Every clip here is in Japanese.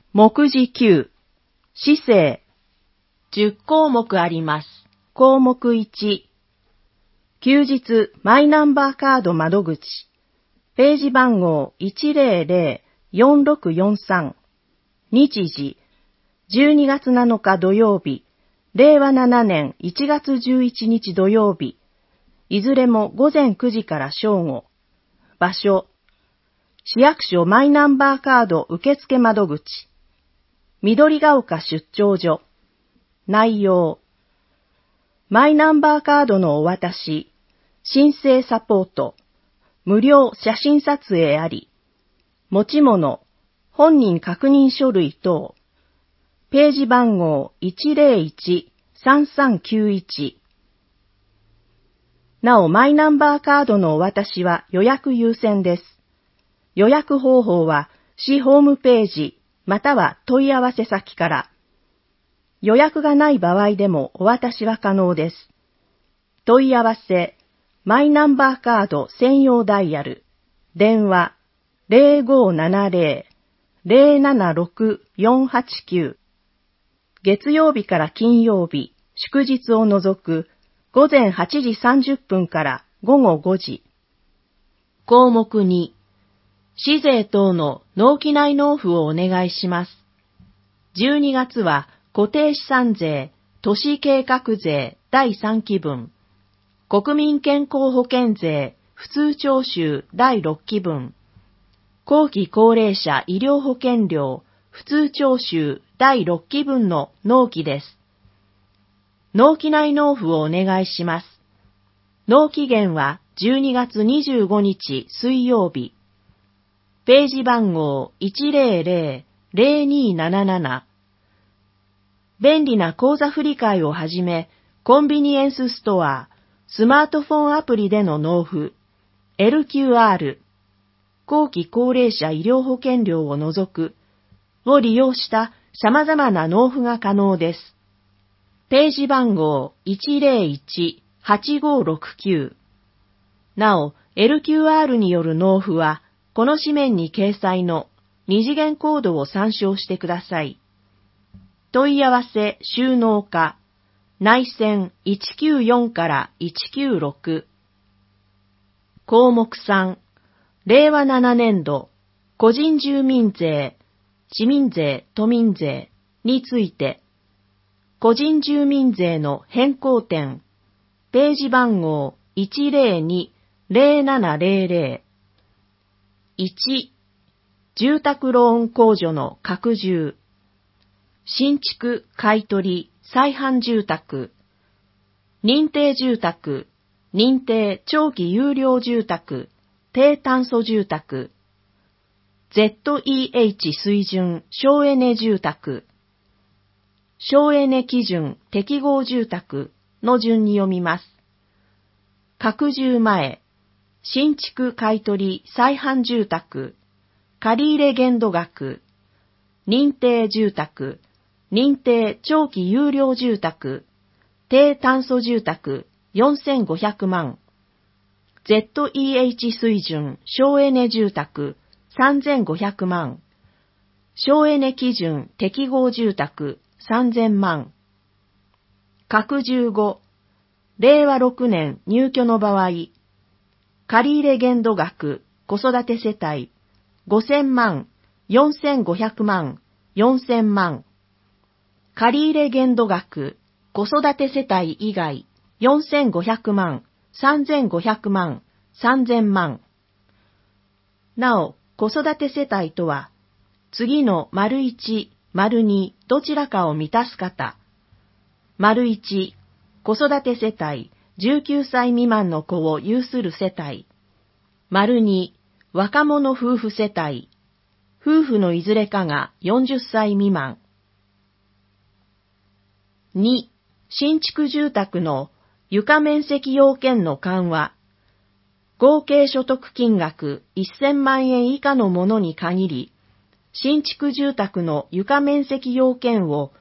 目次9、市政。10項目あります。項目1、休日マイナンバーカード窓口。ページ番号 100-4643。日時、12月7日土曜日、令和7年1月11日土曜日。いずれも午前9時から正午。場所、市役所マイナンバーカード受付窓口。緑が丘出張所。内容、マイナンバーカードのお渡し、申請サポート、無料写真撮影あり、持ち物、本人確認書類等、ページ番号 101-3391。なお、マイナンバーカードのお渡しは予約優先です。予約方法は、市ホームページ、または問い合わせ先から。予約がない場合でもお渡しは可能です。問い合わせ、マイナンバーカード専用ダイヤル、電話、0570-076-489。月曜日から金曜日、祝日を除く、午前8時30分から午後5時。項目2、市税等の納期内納付をお願いします。12月は固定資産税、都市計画税第3期分、国民健康保険税普通徴収第6期分、後期高齢者医療保険料普通徴収第6期分の納期です。納期内納付をお願いします。納期限は12月25日水曜日。ページ番号 100-0277。便利な口座振替をはじめ、コンビニエンスストア、スマートフォンアプリでの納付、LQR、後期高齢者医療保険料を除く、を利用した様々な納付が可能です。ページ番号 101-8569。なお、LQR による納付は、この紙面に掲載の二次元コードを参照してください。問い合わせ収納課、内線194から196。項目3、令和7年度、個人住民税、市民税、都民税について、個人住民税の変更点、ページ番号 102-0700。1、住宅ローン控除の拡充。新築、買取、再販住宅。認定住宅、認定長期有料住宅、低炭素住宅。ZEH 水準省エネ住宅。省エネ基準適合住宅の順に読みます。拡充前、新築買取再販住宅、借入限度額、認定住宅、認定長期有料住宅、低炭素住宅4500万、ZEH 水準省エネ住宅3500万、省エネ基準適合住宅3000万。拡充後、令和6年入居の場合、借入限度額、子育て世帯、5000万、4500万、4000万。借入限度額、子育て世帯以外、4500万、3500万、3000万。なお、子育て世帯とは、次の丸1、丸2どちらかを満たす方。丸1、子育て世帯、19歳未満の子を有する世帯。丸2、若者夫婦世帯。夫婦のいずれかが40歳未満。2、新築住宅の床面積要件の緩和。合計所得金額1000万円以下のものに限り、新築住宅の床面積要件を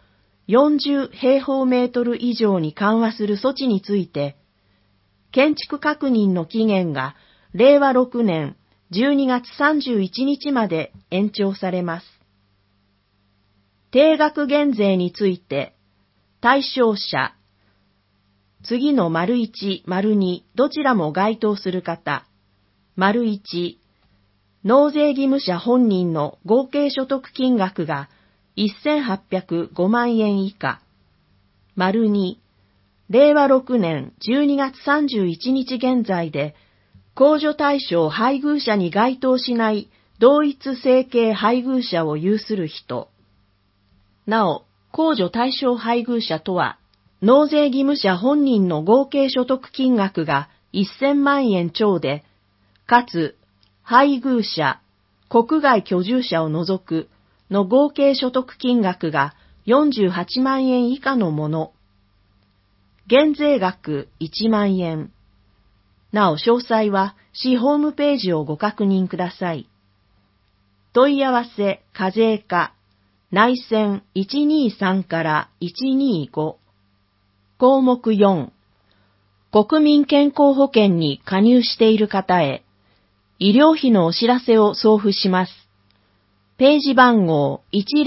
40平方メートル以上に緩和する措置について、建築確認の期限が令和6年12月31日まで延長されます。 定額減税について、対象者、次の丸1、丸2、どちらも該当する方、丸1、納税義務者本人の合計所得金額が1805万円以下、丸2、令和6年12月31日現在で、控除対象配偶者に該当しない同一生計配偶者を有する人。なお、控除対象配偶者とは、納税義務者本人の合計所得金額が1000万円超で、かつ、配偶者、国外居住者を除くの合計所得金額が48万円以下のもの。減税額1万円。なお詳細は市ホームページをご確認ください。問い合わせ課税課内線123から125。項目4。国民健康保険に加入している方へ、医療費のお知らせを送付します。ページ番号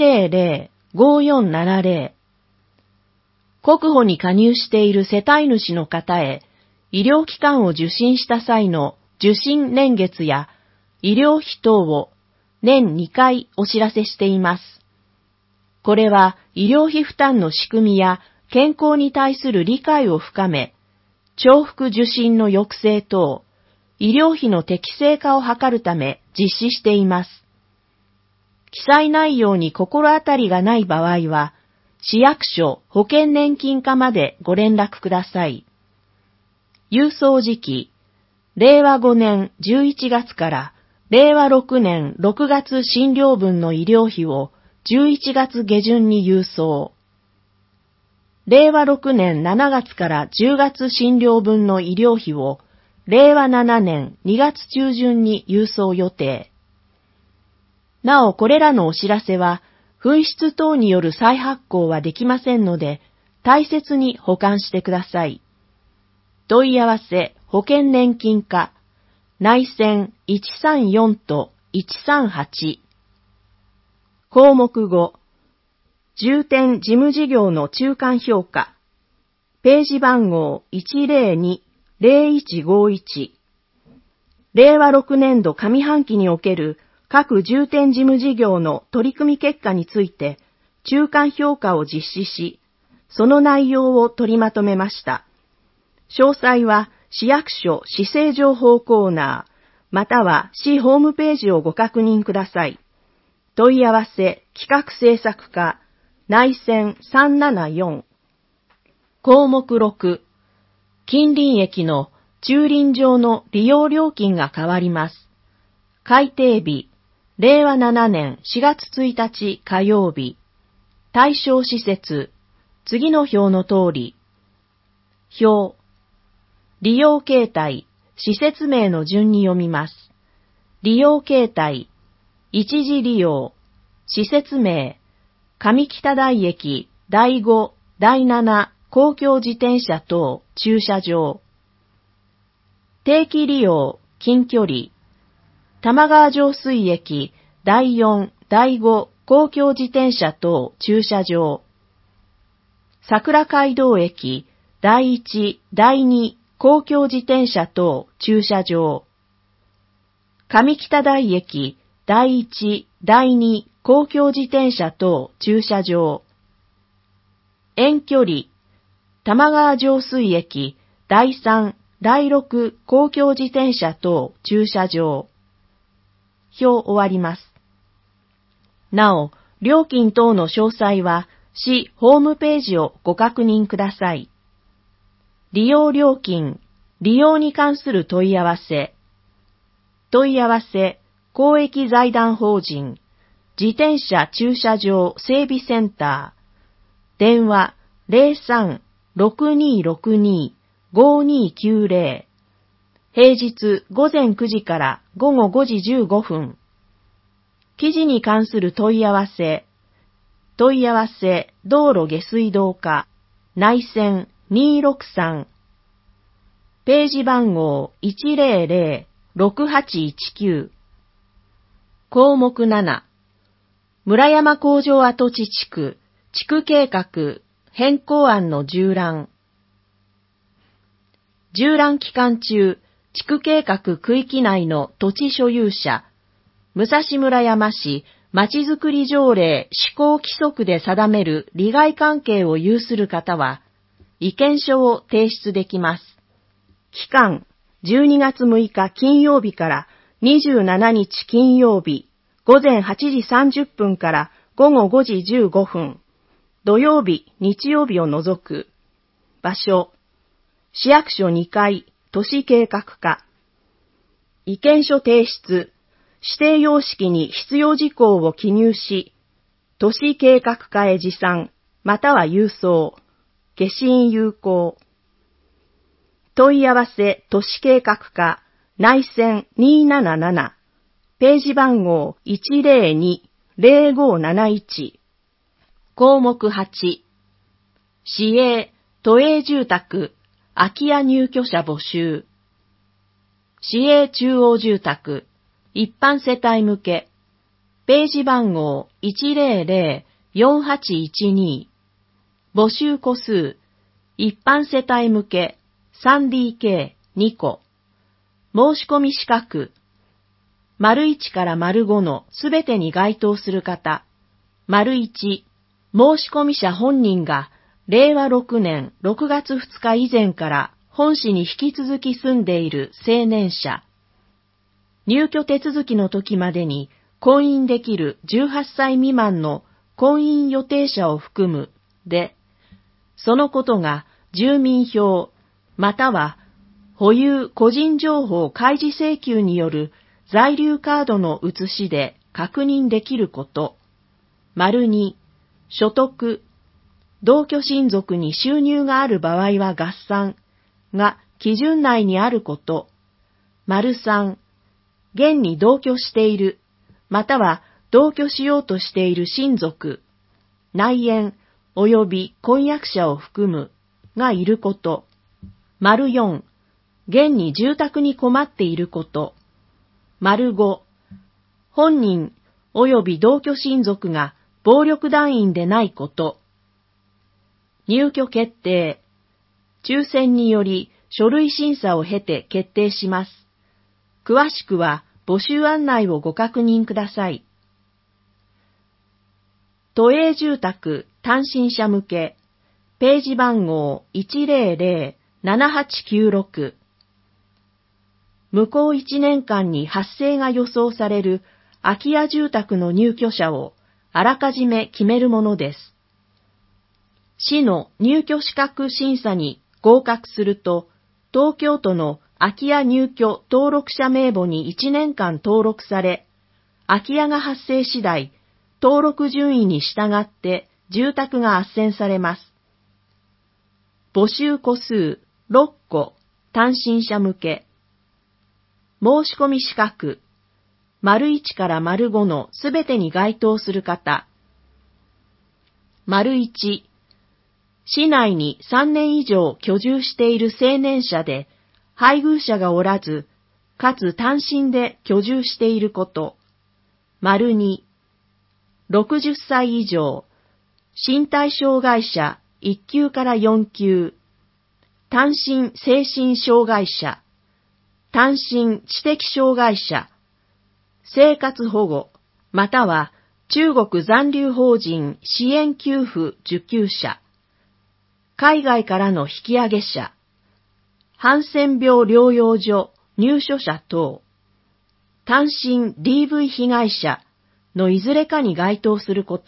100-5470。国保に加入している世帯主の方へ、医療機関を受診した際の受診年月や医療費等を年2回お知らせしています。これは医療費負担の仕組みや健康に対する理解を深め、重複受診の抑制等、医療費の適正化を図るため実施しています。記載内容に心当たりがない場合は、市役所保険年金課までご連絡ください。郵送時期、令和5年11月から令和6年6月診療分の医療費を11月下旬に郵送。令和6年7月から10月診療分の医療費を令和7年2月中旬に郵送予定。なおこれらのお知らせは、紛失等による再発行はできませんので、大切に保管してください。問い合わせ保険年金課内線134と138。項目5。重点事務事業の中間評価。ページ番号102-0151。令和6年度上半期における各重点事務事業の取り組み結果について中間評価を実施し、その内容を取りまとめました。詳細は市役所市政情報コーナー、または市ホームページをご確認ください。問い合わせ企画制作課内線374。項目6。近隣駅の駐輪場の利用料金が変わります。改定日、令和7年4月1日火曜日。対象施設、次の表の通り。表。利用形態、施設名の順に読みます。利用形態、一時利用、施設名、上北台駅、第5、第7、公共自転車等、駐車場。定期利用、近距離。玉川上水駅、第4、第5、公共自転車等、駐車場。桜街道駅、第1、第2、公共自転車等、駐車場。上北台駅、第1、第2、公共自転車等、駐車場。遠距離、玉川上水駅、第3、第6、公共自転車等、駐車場。表終わります。なお、料金等の詳細は、市ホームページをご確認ください。利用料金、利用に関する問い合わせ。問い合わせ、公益財団法人、自転車駐車場整備センター。電話03-6262-5290。平日午前9時から午後5時15分。記事に関する問い合わせ。問い合わせ、道路下水道課、内線263。ページ番号100-6819。項目7。 村山工場跡地地区、地区計画、変更案の縦覧。縦覧期間中、地区計画区域内の土地所有者、武蔵村山市まちづくり条例施行規則で定める利害関係を有する方は、意見書を提出できます。期間、12月6日金曜日から27日金曜日、午前8時30分から午後5時15分、土曜日、日曜日を除く。場所、市役所2階、都市計画課。意見書提出、指定様式に必要事項を記入し、都市計画課へ持参、または郵送、消印有効。問い合わせ都市計画課内線277、ページ番号 102-0571。項目8、市営、都営住宅、空き家入居者募集。市営中央住宅、一般世帯向け、ページ番号 100-4812。募集戸数、一般世帯向け、3DK2 個。申し込み資格、1から5のすべてに該当する方。1、申し込み者本人が、令和6年6月2日以前から本市に引き続き住んでいる青年者。入居手続きの時までに婚姻できる18歳未満の婚姻予定者を含むで、そのことが住民票または保有個人情報開示請求による在留カードの写しで確認できること。2、所得、同居親族に収入がある場合は合算が基準内にあること。3、現に同居している、または同居しようとしている親族、内縁及び婚約者を含むがいること。4、現に住宅に困っていること。5、本人及び同居親族が暴力団員でないこと。入居決定。抽選により書類審査を経て決定します。詳しくは募集案内をご確認ください。都営住宅単身者向け、ページ番号 100-7896。向こう1年間に発生が予想される空き家住宅の入居者をあらかじめ決めるものです。市の入居資格審査に合格すると、東京都の空き家入居登録者名簿に1年間登録され、空き家が発生次第、登録順位に従って住宅が斡旋されます。募集戸数6個、単身者向け。申し込み資格、1から5のすべてに該当する方。1、市内に3年以上居住している青年者で、配偶者がおらず、かつ単身で居住していること。2、60歳以上、身体障害者1級から4級、単身精神障害者、単身知的障害者、生活保護、または中国残留邦人支援給付受給者、海外からの引き上げ者、ハンセン病療養所入所者等、単身 DV 被害者のいずれかに該当すること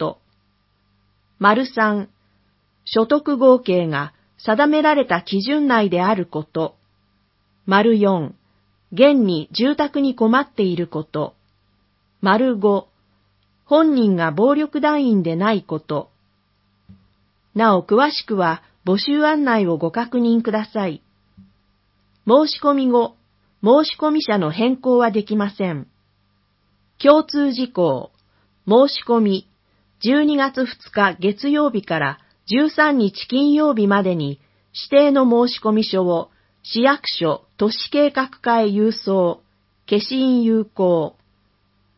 。3、所得合計が定められた基準内であること。4、現に住宅に困っていること。5、本人が暴力団員でないこと。なお詳しくは募集案内をご確認ください。申し込み後、申し込み者の変更はできません。共通事項、申し込み、12月2日月曜日から13日金曜日までに指定の申し込み書を市役所都市計画課へ郵送、消印有効。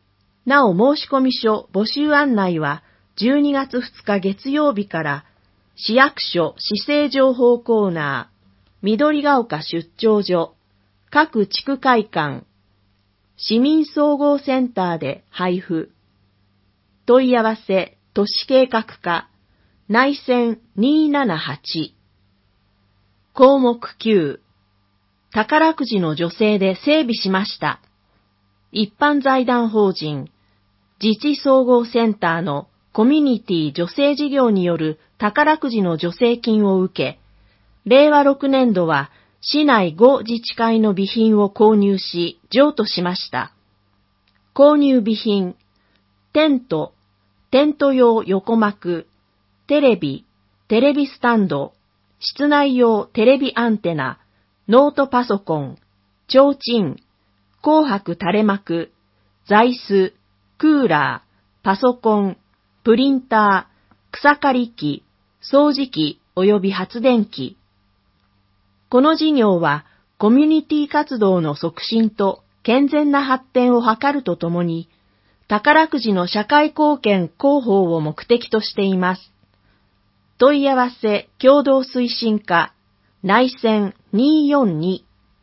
なお申込書募集案内は12月2日月曜日から市役所市政情報コーナー、緑が丘出張所、各地区会館、市民総合センターで配布。問い合わせ都市計画課、内線278。項目9、宝くじの助成で整備しました。一般財団法人、自治総合センターのコミュニティ助成事業による宝くじの助成金を受け、令和6年度は市内5自治会の備品を購入し、譲渡しました。購入備品、テント用横幕、テレビスタンド、室内用テレビアンテナ、ノートパソコン、提灯、紅白垂れ幕、座椅子、クーラー、パソコン、プリンター、草刈り機、掃除機及び発電機。この事業はコミュニティ活動の促進と健全な発展を図るとともに、宝くじの社会貢献広報を目的としています。問い合わせ共同推進課、内線242。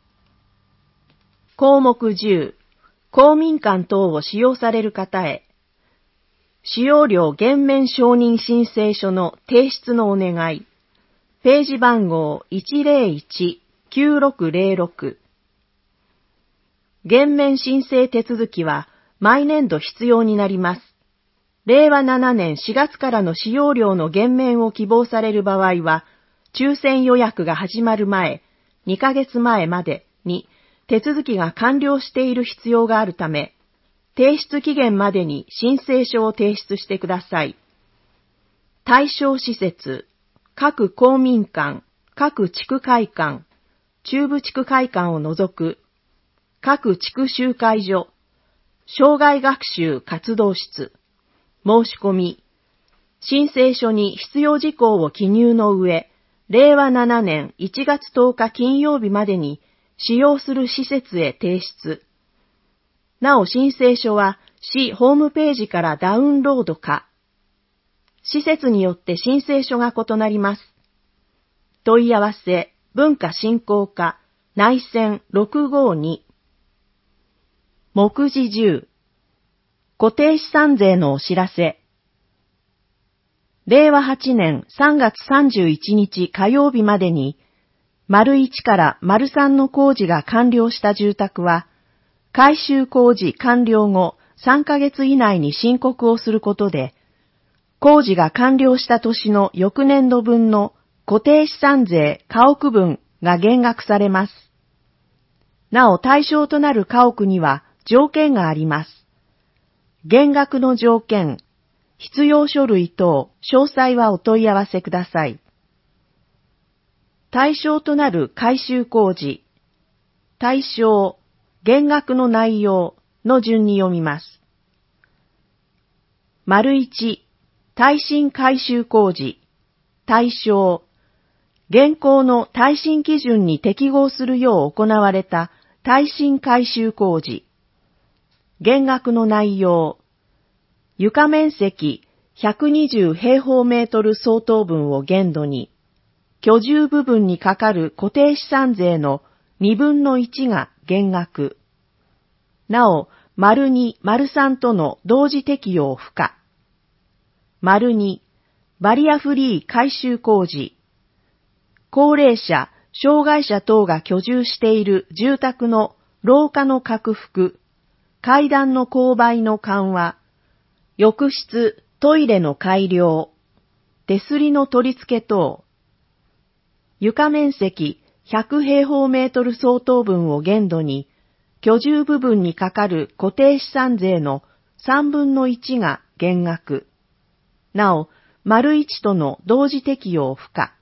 項目10、公民館等を使用される方へ、使用料減免承認申請書の提出のお願い。ページ番号101-9606。減免申請手続きは毎年度必要になります。令和7年4月からの使用料の減免を希望される場合は、抽選予約が始まる前、2ヶ月前までに手続きが完了している必要があるため、提出期限までに申請書を提出してください。対象施設、各公民館、各地区会館、中部地区会館を除く、各地区集会所、生涯学習活動室、申し込み、申請書に必要事項を記入の上、令和7年1月10日金曜日までに使用する施設へ提出。なお申請書は市ホームページからダウンロードか。施設によって申請書が異なります。問い合わせ文化振興課内線652。目次10。固定資産税のお知らせ。令和8年3月31日火曜日までに、丸1から丸3の工事が完了した住宅は、改修工事完了後3ヶ月以内に申告をすることで、工事が完了した年の翌年度分の固定資産税家屋分が減額されます。なお対象となる家屋には条件があります。減額の条件、必要書類等、詳細はお問い合わせください。対象となる改修工事、対象、減額の内容の順に読みます。丸1、耐震改修工事、対象、現行の耐震基準に適合するよう行われた耐震改修工事、減額の内容、床面積120平方メートル相当分を限度に、居住部分にかかる固定資産税の2分の1が減額。なお、丸2、丸3との同時適用不可。丸2、バリアフリー改修工事。高齢者、障害者等が居住している住宅の廊下の拡幅、階段の勾配の緩和、浴室、トイレの改良、手すりの取り付け等、床面積100平方メートル相当分を限度に、居住部分にかかる固定資産税の3分の1が減額。なお、丸1との同時適用不可。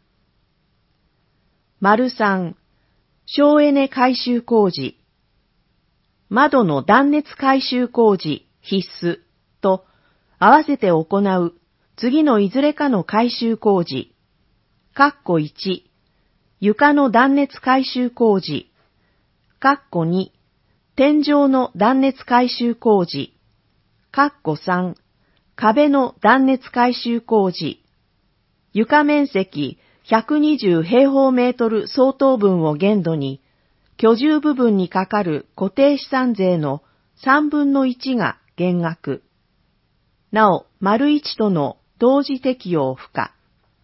丸3、省エネ改修工事。窓の断熱改修工事必須と合わせて行う次のいずれかの改修工事。1、床の断熱改修工事。2、天井の断熱改修工事。 3、壁の断熱改修工事。床面積120平方メートル相当分を限度に、居住部分にかかる固定資産税の3分の1が減額。なお、丸1との同時適用不可。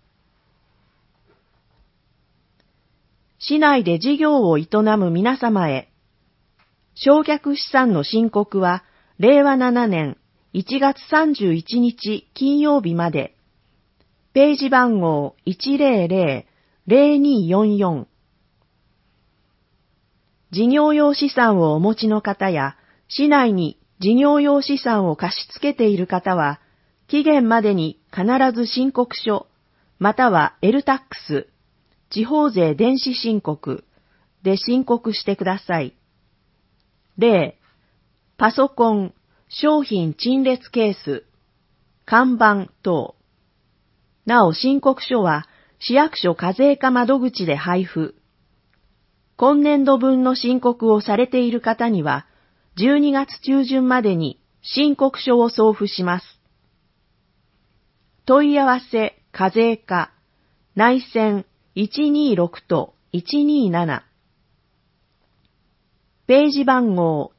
市内で事業を営む皆様へ、償却資産の申告は、令和7年1月31日金曜日まで、ページ番号 100-0244。事業用資産をお持ちの方や、市内に事業用資産を貸し付けている方は、期限までに必ず申告書、または L-TAX、地方税電子申告で申告してください。例、パソコン、商品陳列ケース、看板等。なお申告書は市役所課税課窓口で配布。今年度分の申告をされている方には、12月中旬までに申告書を送付します。問い合わせ課税課内線126-127。ページ番号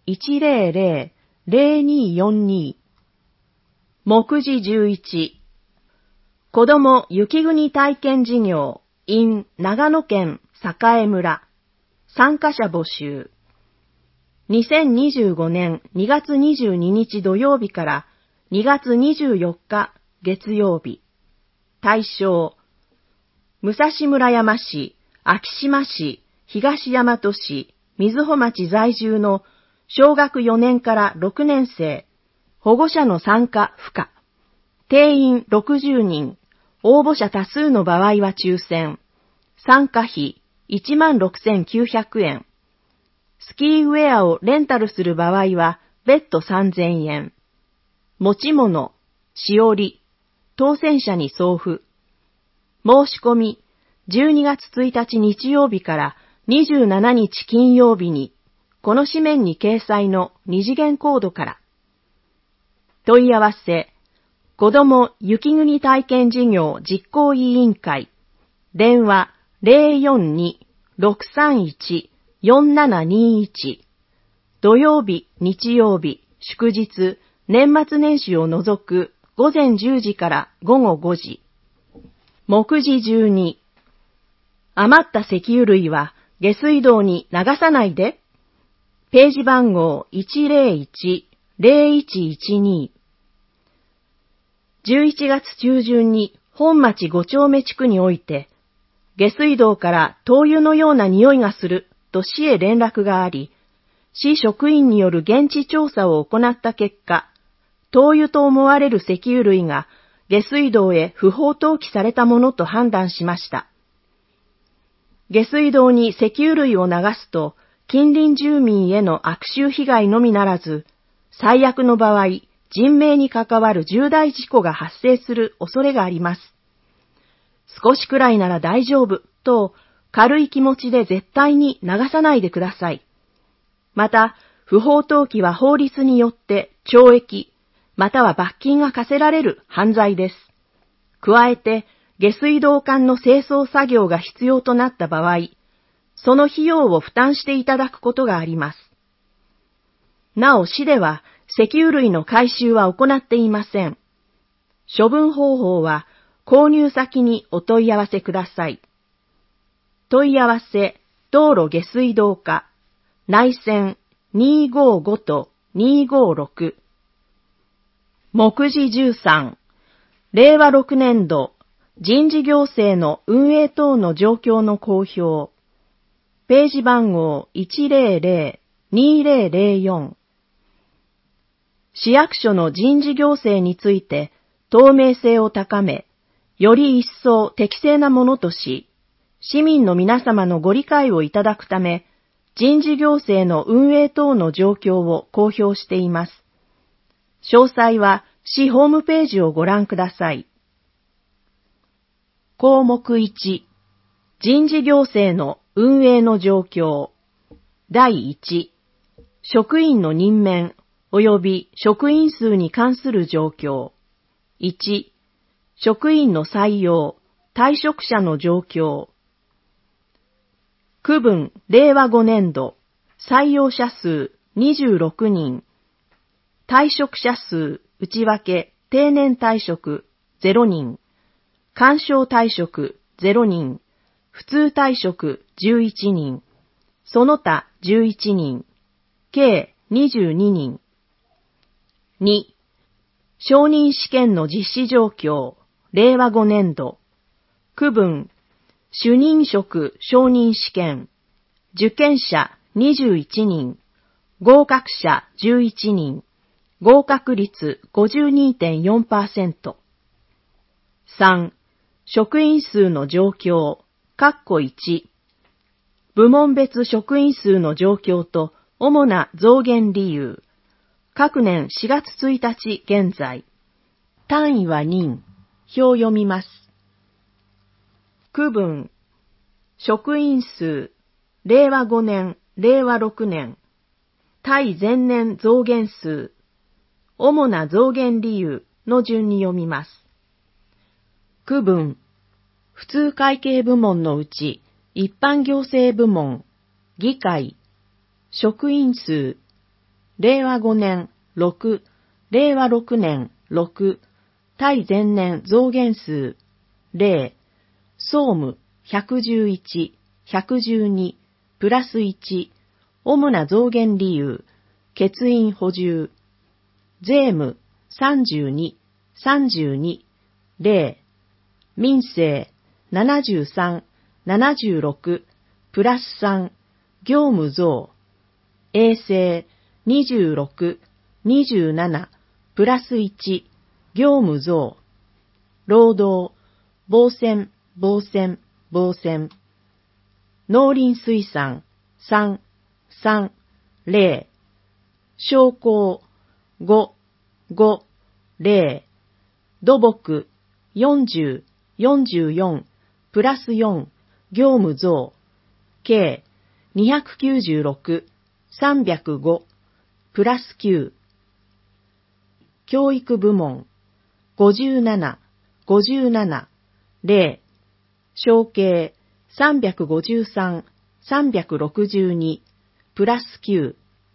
100-0242。目次11。子ども雪国体験事業 in 長野県栄村。参加者募集。2025年2月22日土曜日から2月24日月曜日。対象。武蔵村山市、昭島市、東大和市、瑞穂町在住の小学4年から6年生、保護者の参加不可。定員60人、応募者多数の場合は抽選。参加費16,900円。スキーウェアをレンタルする場合は別途3000円。持ち物、しおり、当選者に送付。申し込み、12月1日日曜日から27日金曜日に、この紙面に掲載の二次元コードから。問い合わせ、子ども雪国体験事業実行委員会、電話042-631-4721、土曜日、日曜日、祝日、年末年始を除く午前10時から午後5時。目次12。余った石油類は下水道に流さないで。ページ番号 101-0112。11月中旬に本町5丁目地区において、下水道から灯油のような匂いがすると市へ連絡があり、市職員による現地調査を行った結果、灯油と思われる石油類が下水道へ不法投棄されたものと判断しました。下水道に石油類を流すと、近隣住民への悪臭被害のみならず、最悪の場合、人命に関わる重大事故が発生する恐れがあります。少しくらいなら大丈夫と軽い気持ちで絶対に流さないでください。また、不法投棄は法律によって懲役、または罰金が課せられる犯罪です。加えて、下水道管の清掃作業が必要となった場合、その費用を負担していただくことがあります。なお市では石油類の回収は行っていません。処分方法は購入先にお問い合わせください。問い合わせ、道路下水道課、内線255-256。目次13。令和6年度、人事行政の運営等の状況の公表。ページ番号 100-2004。市役所の人事行政について透明性を高め、より一層適正なものとし、市民の皆様のご理解をいただくため、人事行政の運営等の状況を公表しています。詳細は市ホームページをご覧ください。項目1、人事行政の運営の状況。第1、職員の任免、 及び職員数に関する状況。1、職員の採用、退職者の状況。区分令和5年度、採用者数26人、退職者数内訳定年退職0人、干渉退職0人、普通退職11人、その他11人、計22人。2、承認試験の実施状況、令和5年度。区分、主任職承認試験、受験者21人、合格者11人、合格率 52.4%。3、職員数の状況、1、部門別職員数の状況と主な増減理由。各年4月1日現在。単位は人。表読みます。区分。職員数。令和5年、令和6年。対前年増減数。主な増減理由の順に読みます。区分。普通会計部門のうち、一般行政部門、議会、職員数。令和5年6、令和6年6、対前年増減数0、総務111、112、プラス1、主な増減理由、欠員補充、税務32、32、0、民生73、76、プラス3、業務増、衛生26、27、プラス1、業務増、労働、防線、防線、防線、農林水産、3、3、0、商工、5、5、0、土木、40、44、プラス4、業務増、計、296、305、プラス9。教育部門、57、57、0、承継、353、362、プラス9。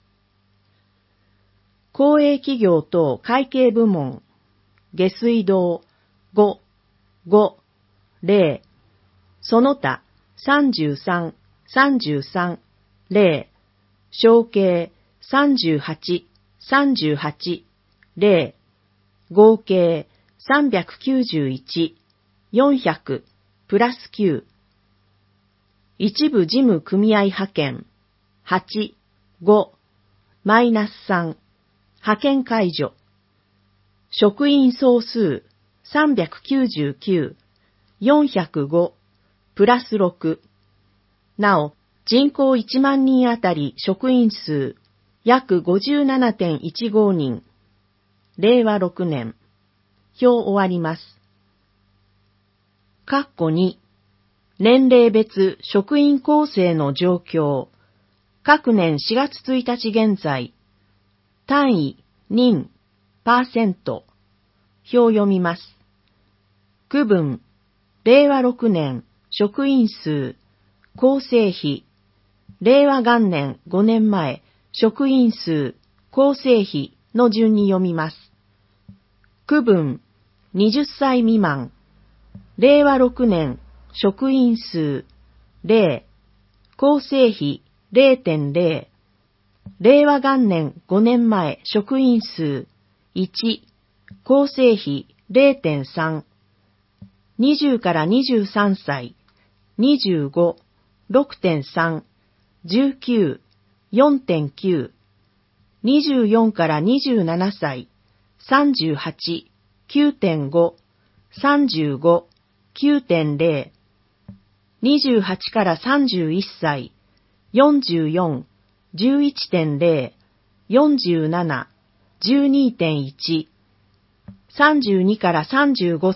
公営企業等会計部門、下水道、5、5、0、その他、33、33、0、承継、38、38、0、合計、391、400、プラス9。一部事務組合派遣、8、5、マイナス3、派遣解除。職員総数、399、405、プラス6。なお、人口1万人あたり職員数、約 57.15 人。令和6年。表終わります。括弧2。年齢別職員構成の状況。各年4月1日現在。単位、人、パーセント。表読みます。区分。令和6年、職員数、構成比。令和元年5年前、職員数、構成比の順に読みます。区分、20歳未満。令和6年、職員数、0、構成比 0.0。令和元年5年前、職員数、1、構成比 0.3。20から23歳、25、6.3、19、4.9、24から27歳、38、9.5、35、9.0、28から31歳、44、11.0、47、12.1、32から35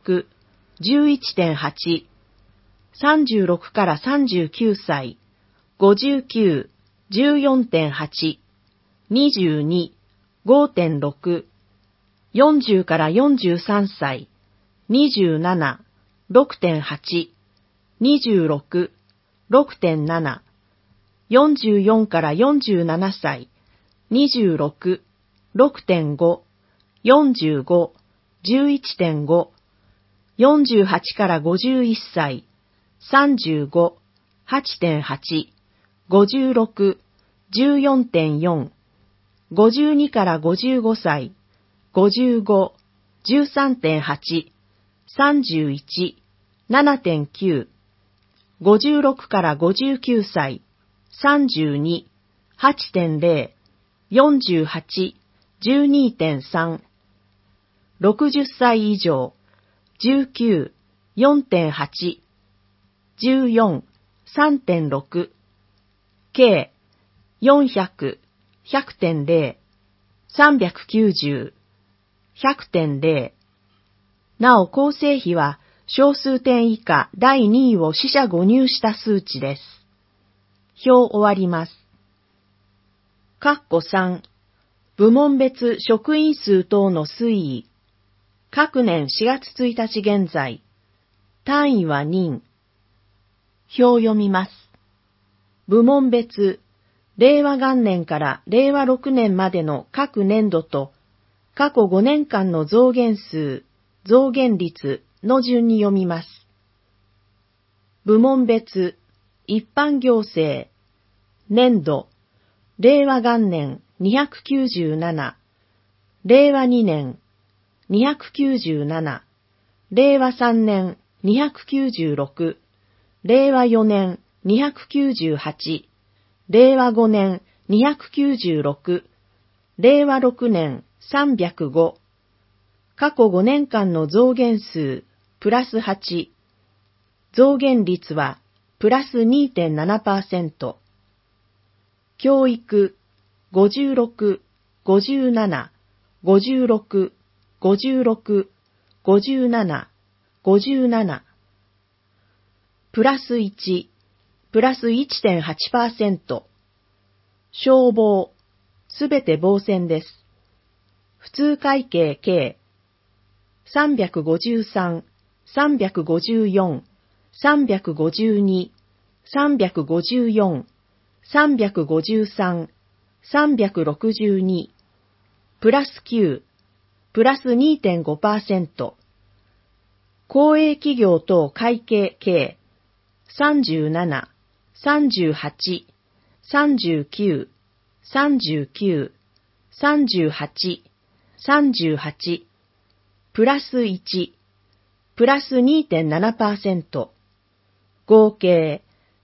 歳、40、10.0、46、11.8、36から39歳、 59、14.8、22、5.6、40から43歳、27、6.8、26、6.7、44から47歳、26、6.5、45、11.5、48から51歳、35、8.8、56、14.4、52から55歳、55、13.8、31、7.9、56から59歳、32、8.0、48、12.3、60歳以上、19、4.8、14、3.6、計、400、100.0、390、100.0。なお、構成比は小数点以下第2位を四捨五入した数値です。表終わります。括弧3、部門別職員数等の推移。各年4月1日現在。単位は人。表読みます。部門別、令和元年から令和6年までの各年度と、過去5年間の増減数、増減率の順に読みます。部門別、一般行政、年度、令和元年297、令和2年297、令和3年296、令和4年298、令和5年296、令和6年305、過去5年間の増減数プラス8、増減率はプラス 2.7%、教育56、57、56、56、57、57、プラス1、プラス 1.8%、消防、すべて防線です。普通会計計、353、354、352、354、353、362、プラス9、プラス 2.5%、公営企業等会計計、37、38、39、39、38、38、プラス1、プラス 2.7%、合計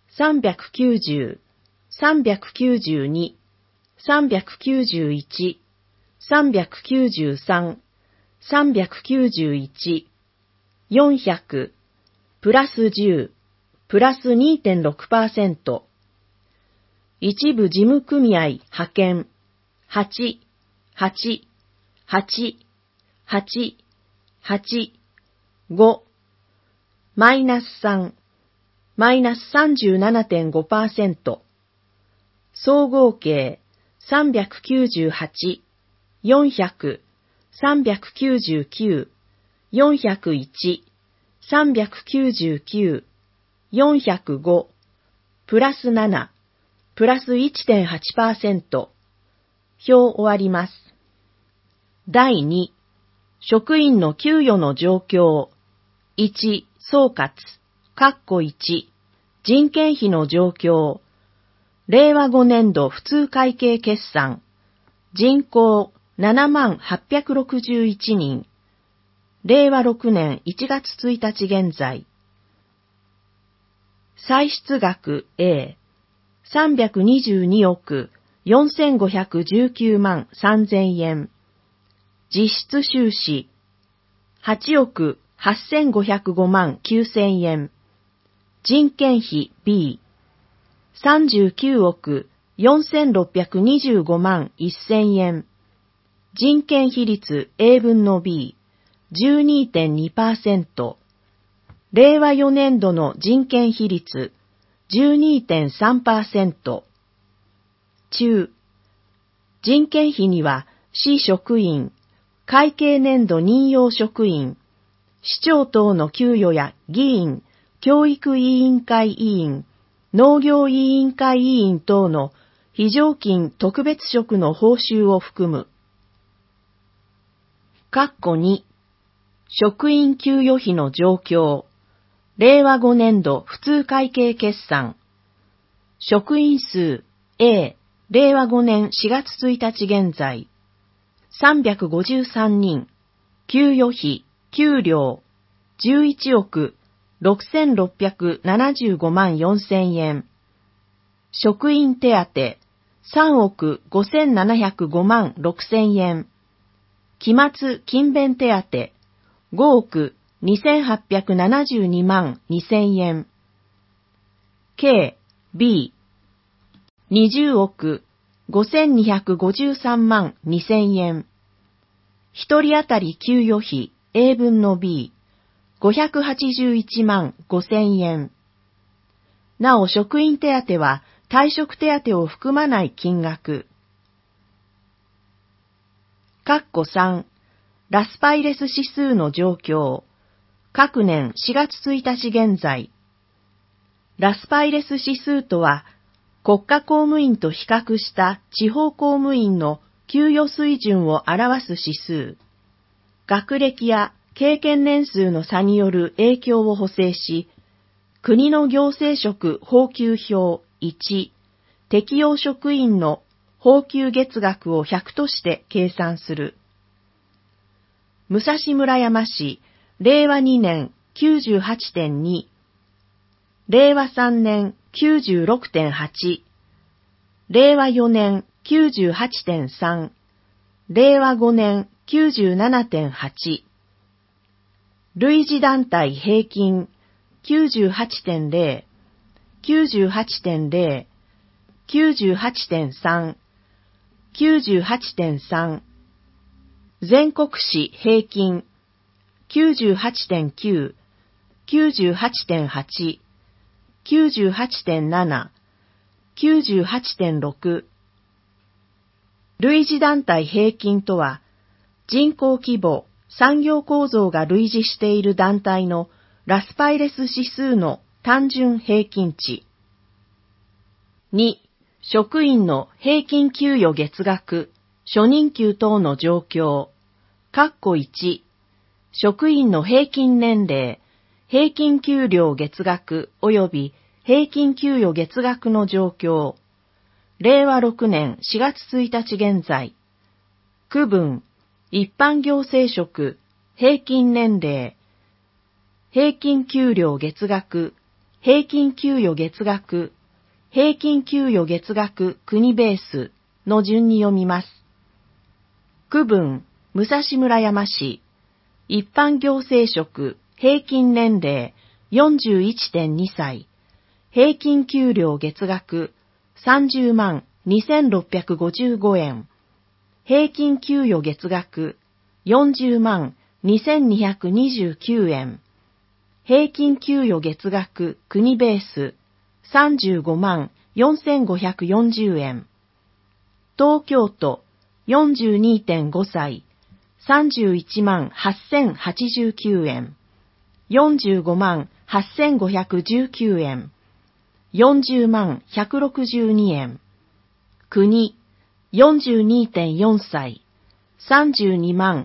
390、392、391、393、391、400、プラス10、プラス 2.6%、一部事務組合派遣、8、8、8、8、8、5、マイナス3、マイナス 37.5%、総合計398、400、399、401、399、405、プラス7、プラス 1.8%、表終わります。第2、職員の給与の状況。1、総括、括弧1、人件費の状況。令和5年度普通会計決算。人口7861人。令和6年1月1日現在。歳出額 A、322億4519万3000円。実質収支、8億8505万9000円。人件費 B、39億4625万1000円。人件費率 A 分の B、12.2%。令和4年度の人件費率 12.3%。中。人件費には市職員、会計年度任用職員、市長等の給与や議員、教育委員会委員、農業委員会委員等の非常勤特別職の報酬を含む。括弧2、職員給与費の状況。令和5年度普通会計決算。職員数 A、令和5年4月1日現在。353人。給与費、給料。11億6675万4000円。職員手当、3億5705万6000円。期末勤勉手当、5億2872万2000円。K、B、20億5253万2000円。一人当たり給与費 A 分の B、581万5000円。なお、職員手当は退職手当を含まない金額。括弧3、ラスパイレス指数の状況。各年4月1日現在。ラスパイレス指数とは、国家公務員と比較した地方公務員の給与水準を表す指数。学歴や経験年数の差による影響を補正し、国の行政職俸給表1、適用職員の俸給月額を100として計算する。武蔵村山市、令和2年 98.2、令和3年 96.8、令和4年 98.3、令和5年 97.8、類似団体平均 98.0、98.0、98.3、98.3、全国市平均 98.9、98.8、98.7、98.6。類似団体平均とは、人口規模、産業構造が類似している団体のラスパイレス指数の単純平均値。2、職員の平均給与月額、初任給等の状況。括弧1、職員の平均年齢、平均給料月額及び平均給与月額の状況。令和6年4月1日現在。区分、一般行政職、平均年齢、平均給料月額、平均給与月額、平均給与月額国ベースの順に読みます。区分、武蔵村山市、一般行政職、平均年齢 41.2 歳、平均給料月額30万2655円、平均給与月額40万2229円、平均給与月額国ベース35万4540円、東京都 42.5 歳、31万8089円、45万8519円、40万162円、国 42.4 歳、32万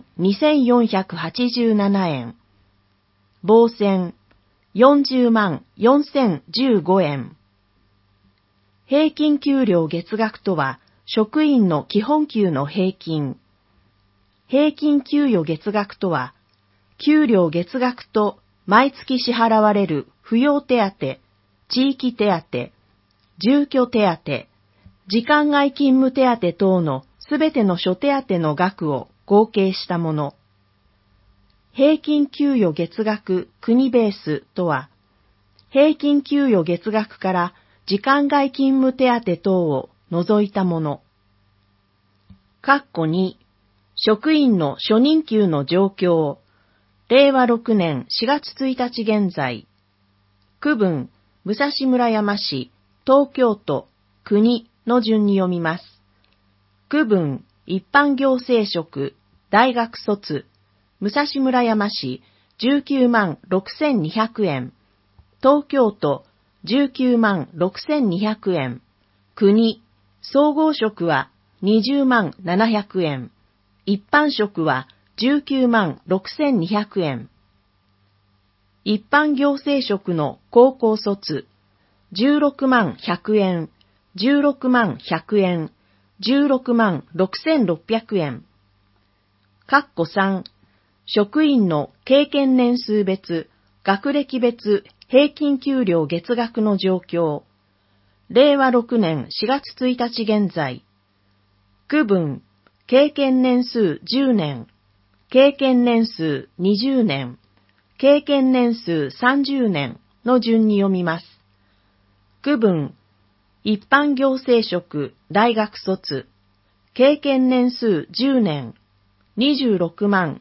2487円、防線40万4015円。平均給料月額とは、職員の基本給の平均。平均給与月額とは、給料月額と毎月支払われる扶養手当、地域手当、住居手当、時間外勤務手当等のすべての諸手当の額を合計したもの。平均給与月額国ベースとは、平均給与月額から時間外勤務手当等を除いたもの。括弧2、職員の初任給の状況。令和6年4月1日現在。区分、 武蔵村山市、東京都、国の順に読みます。区分、一般行政職、大学卒、武蔵村山市、19万6200円。東京都、19万6200円。国、総合職は20万700円。一般職は19万6200円。一般行政職の高校卒、16万100円、16万100円、16万6600円。括弧3、職員の経験年数別、学歴別、平均給料月額の状況。令和6年4月1日現在。区分、経験年数10年、経験年数20年、経験年数30年の順に読みます。区分、一般行政職、大学卒、経験年数10年、26万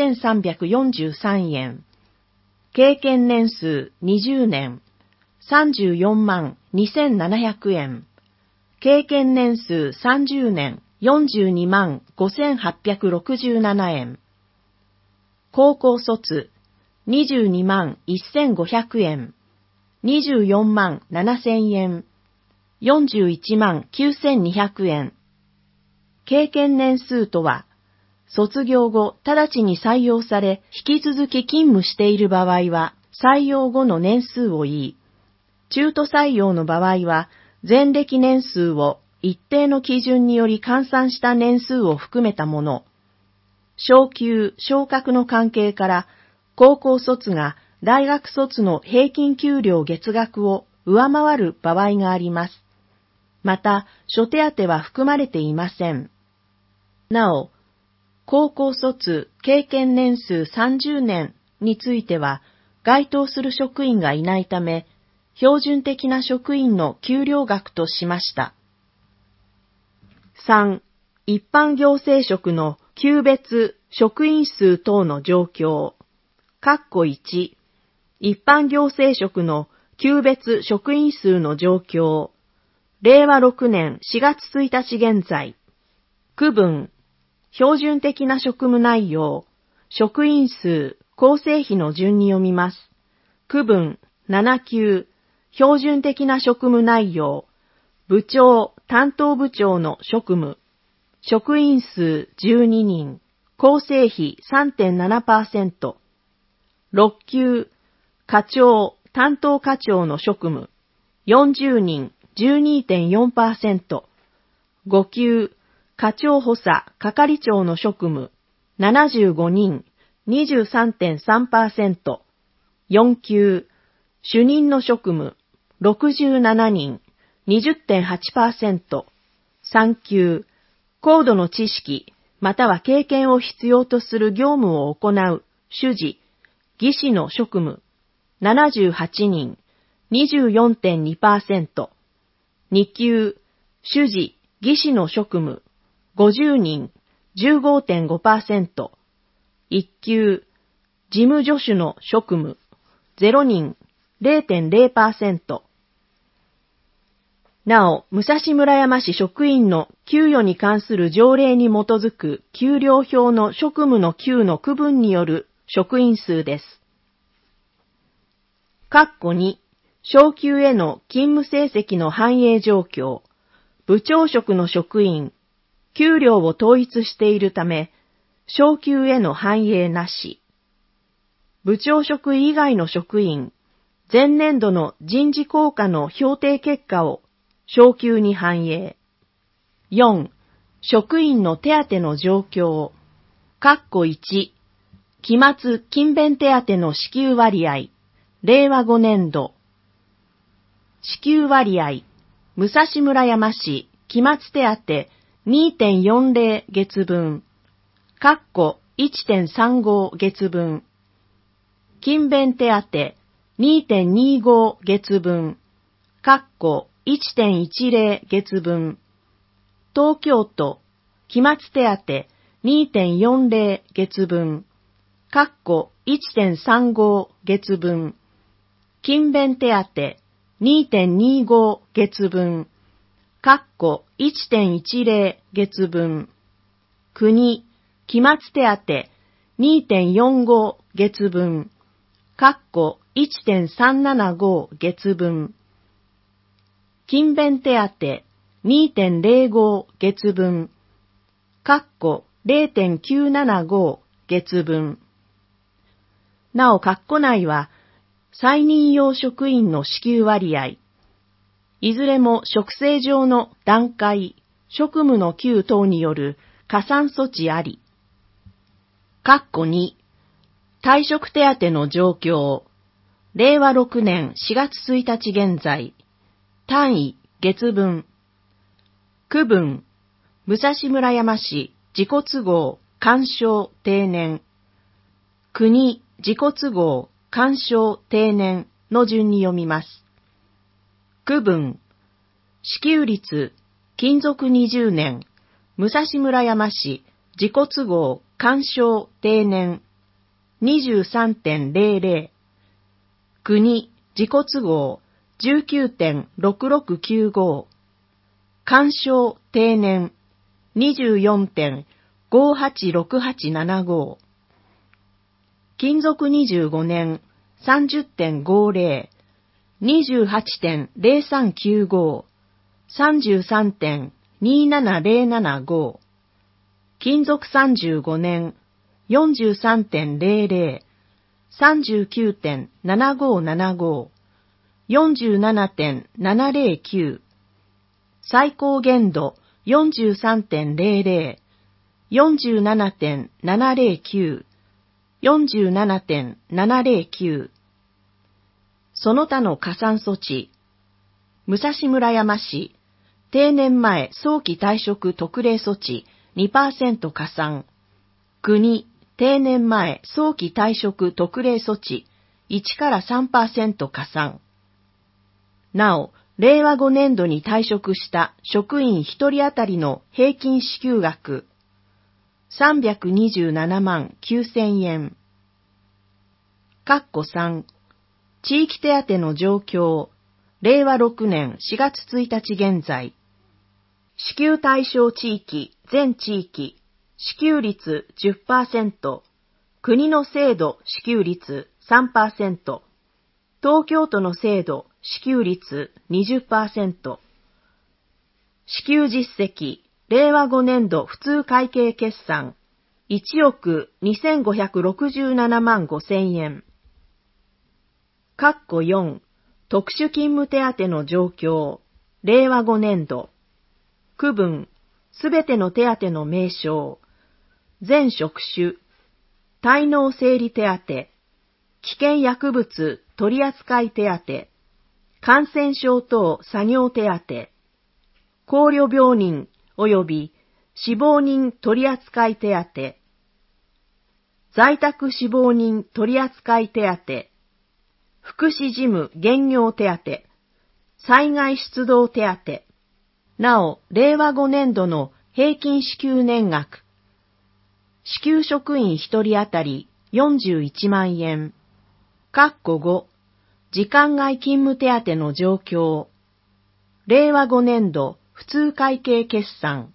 4343円。経験年数20年、34万2700円。経験年数30年、42万5867円。高校卒、22万1500円。24万7000円。41万9200円。経験年数とは、卒業後直ちに採用され、引き続き勤務している場合は、採用後の年数を言い、中途採用の場合は、前歴年数を一定の基準により換算した年数を含めたもの。昇給・昇格の関係から、高校卒が大学卒の平均給料月額を上回る場合があります。また、諸手当は含まれていません。なお、高校卒経験年数30年については該当する職員がいないため、標準的な職員の給料額としました。3. 一般行政職の級別職員数等の状況。括弧1。一般行政職の級別職員数の状況。令和6年4月1日現在。区分。標準的な職務内容、職員数、構成比の順に読みます。区分7級、標準的な職務内容、部長、担当部長の職務、職員数12人、構成比 3.7%。6級、課長、担当課長の職務、40人、12.4%。5級、課長補佐係長の職務、75人、23.3%。4級、主任の職務、67人、20.8%。3級、高度の知識、または経験を必要とする業務を行う、主事、技師の職務、78人、24.2%。2級、主事、技師の職務、50人、15.5%。1級、事務助手の職務、0人、0.0%。なお、武蔵村山市職員の給与に関する条例に基づく給料表の職務の給の区分による職員数です。括弧2、昇給への勤務成績の反映状況、部長職の職員、給料を統一しているため、昇給への反映なし。部長職以外の職員、前年度の人事効果の評定結果を昇給に反映。4. 職員の手当の状況。括弧1、期末勤勉手当の支給割合。令和5年度。支給割合。武蔵村山市期末手当 2.40 月分。括弧 1.35 月分。勤勉手当 2.25 月分。括弧 1.10 月分。東京都期末手当 2.40 月分。括弧 1.35 月分。勤勉手当 2.25 月分、1.10 月分。国、期末手当 2.45 月分、1.375 月分。勤勉手当 2.05 月分、0.975 月分。なお、括弧内は、再任用職員の支給割合、いずれも職制上の段階、職務の給等による加算措置あり。括弧2、退職手当の状況、令和6年4月1日現在、単位、月分。区分、武蔵村山市、自己都合、勧奨、定年。国、自己都合、勧奨、定年の順に読みます。区分、支給率、勤続20年、武蔵村山市、自己都合、勧奨、定年、23.00。国、自己都合、19.6695。勧奨、定年、24.586875。勤続25年、30.50。28.0395。33.27075。勤続35年、43.00。39.7575。47.709。最高限度 43.00。47.709。47.709。その他の加算措置。武蔵村山市、定年前早期退職特例措置 2% 加算。国、定年前早期退職特例措置1から 3% 加算。なお、令和5年度に退職した職員1人当たりの平均支給額、327万9000円。括弧3、地域手当の状況、令和6年4月1日現在。支給対象地域、全地域、支給率 10%、国の制度支給率 3%、東京都の制度支給率 20%。支給実績、令和5年度普通会計決算、1億2567万5000円。括弧4、特殊勤務手当の状況、令和5年度。区分、すべての手当の名称、全職種、滞納整理手当、危険薬物取扱手当、感染症等作業手当、考慮病人及び死亡人取扱手当、在宅死亡人取扱手当、福祉事務減業手当、災害出動手当。なお、令和5年度の平均支給年額。支給職員1人当たり41万円。括弧5、時間外勤務手当の状況。令和5年度普通会計決算。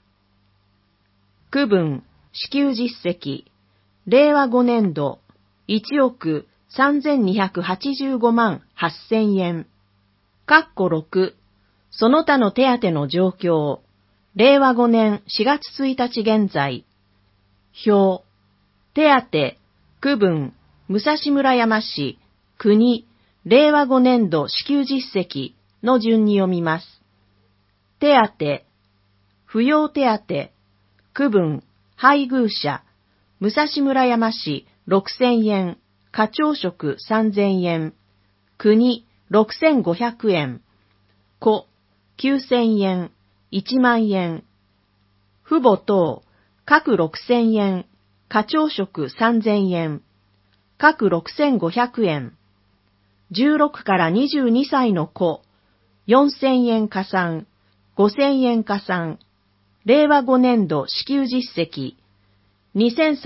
区分、支給実績。令和5年度1億3285万8000円。括弧6、その他の手当の状況。令和5年4月1日現在。表。手当、区分、武蔵村山市、国、令和5年度支給実績の順に読みます。手当、扶養手当、区分、配偶者、武蔵村山市6000円、課長職3000円、国6500円、子9000円、1万円、父母等各6000円、課長職3000円、各6500円、16から22歳の子4000円加算、5000円加算、令和5年度支給実績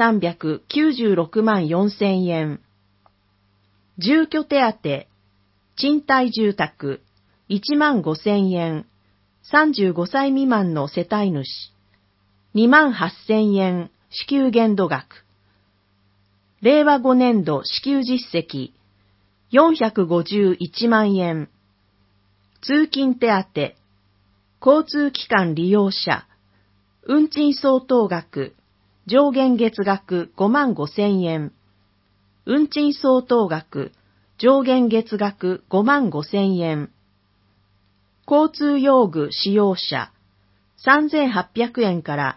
2396万4000円、住居手当、 賃貸住宅15,000円、35歳未満の世帯主、28,000円支給限度額。令和5年度支給実績451万円。通勤手当、交通機関利用者、運賃相当額、上限月額55,000円。運賃相当額、上限月額55,000円。交通用具使用者、3,800円から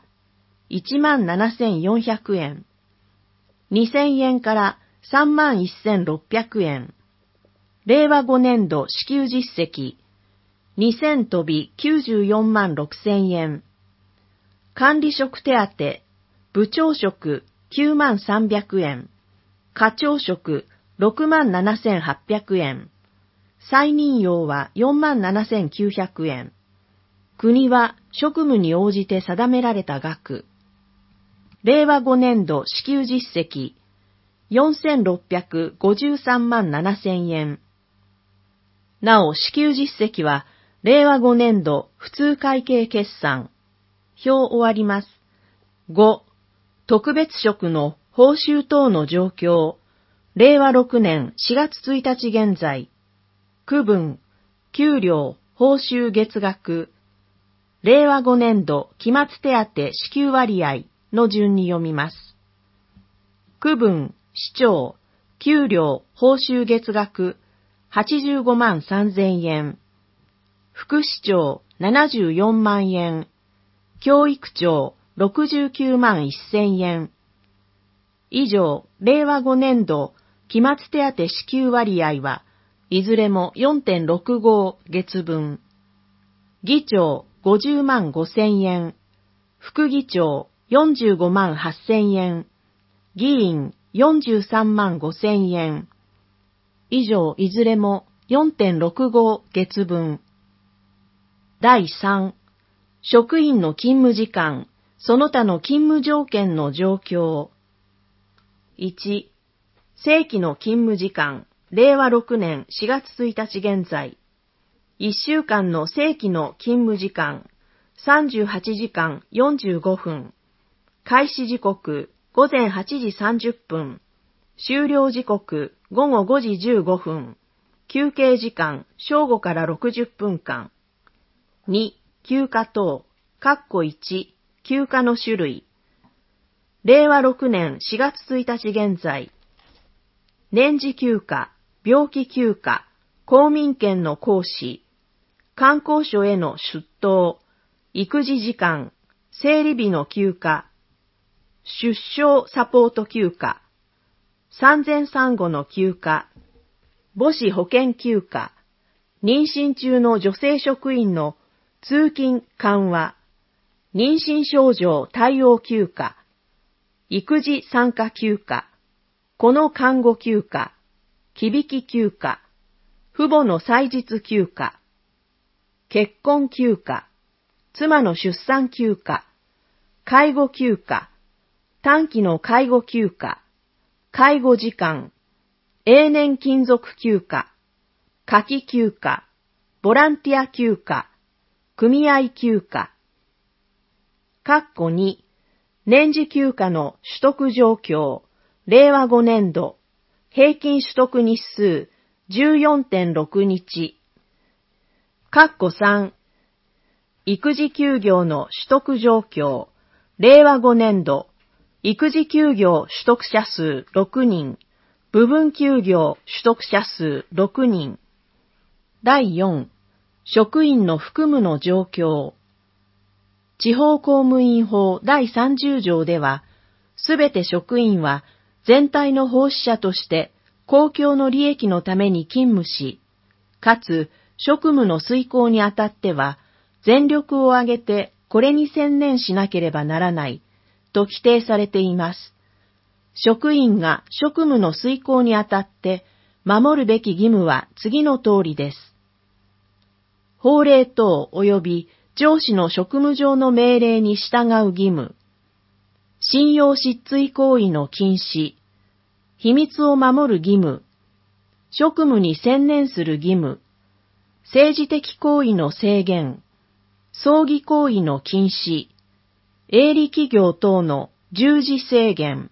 17,400円。2,000円から31,600円。令和5年度支給実績2,000飛び94万6,000円。管理職手当、部長職93,300円。課長職67,800円。再任用は47,900円。国は職務に応じて定められた額。令和5年度支給実績4,653万7,000円。なお、支給実績は、令和5年度普通会計決算。表終わります。5、特別職の報酬等の状況。令和6年4月1日現在。区分、給料、報酬月額。令和5年度期末手当支給割合の順に読みます。区分、市長、給料、報酬月額85万3,000円。副市長74万円。教育長69万1,000円。以上、令和5年度期末手当支給割合はいずれも 4.65 月分。議長50万5,000円。副議長45万8,000円。議員43万5,000円。以上、いずれも 4.65 月分。第3、職員の勤務時間、その他の勤務条件の状況。1、正規の勤務時間、令和6年4月1日現在。1週間の正規の勤務時間、38時間45分。開始時刻、午前8時30分。終了時刻、午後5時15分。休憩時間、正午から60分間。2、休暇等、1、休暇の種類。令和6年4月1日現在。年次休暇、病気休暇、公民権の行使、観光所への出頭、育児時間、生理日の休暇、出生サポート休暇、産前産後の休暇、母子保健休暇、妊娠中の女性職員の通勤緩和、妊娠症状対応休暇、育児参加休暇、子の看護休暇、忌引休暇、父母の祭日休暇、結婚休暇、妻の出産休暇、介護休暇、短期の介護休暇、介護時間、永年勤続休暇、夏季休暇、ボランティア休暇、組合休暇。2、年次休暇の取得状況、令和5年度、平均取得日数 14.6 日。3、育児休業の取得状況、令和5年度、育児休業取得者数6人、部分休業取得者数6人。第4、職員の服務の状況。地方公務員法第30条では、すべて職員は全体の奉仕者として公共の利益のために勤務し、かつ職務の遂行にあたっては、全力を挙げてこれに専念しなければならない、と規定されています。職員が職務の遂行にあたって守るべき義務は次の通りです。法令等及び上司の職務上の命令に従う義務。信用失墜行為の禁止。秘密を守る義務。 職務に専念する義務、政治的行為の制限、葬儀行為の禁止、営利企業等の従事制限。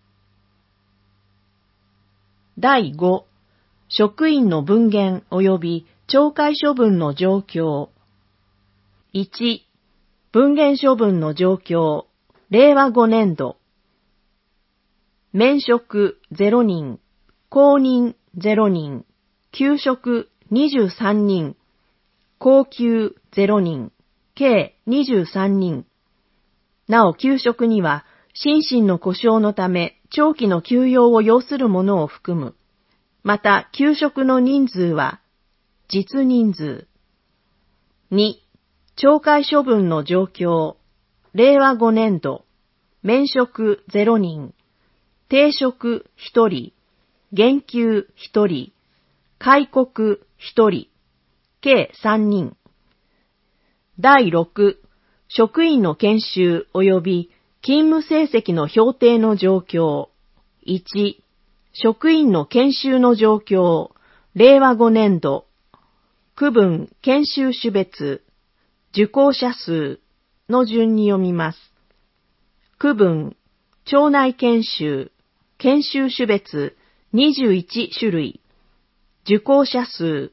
第5、職員の分限及び懲戒処分の状況。1、分限処分の状況。令和5年度。免職0人、公認0人、休職23人、高給0人、計23人。なお休職には心身の故障のため長期の休養を要するものを含む。また休職の人数は実人数。2、懲戒処分の状況。令和5年度。免職0人、停職1人、減給1人、戒告1人、計3人。第6、職員の研修及び勤務成績の評定の状況。1、職員の研修の状況。令和5年度。区分研修種別、受講者数の順に読みます。区分、庁内研修、研修種別21種類、受講者数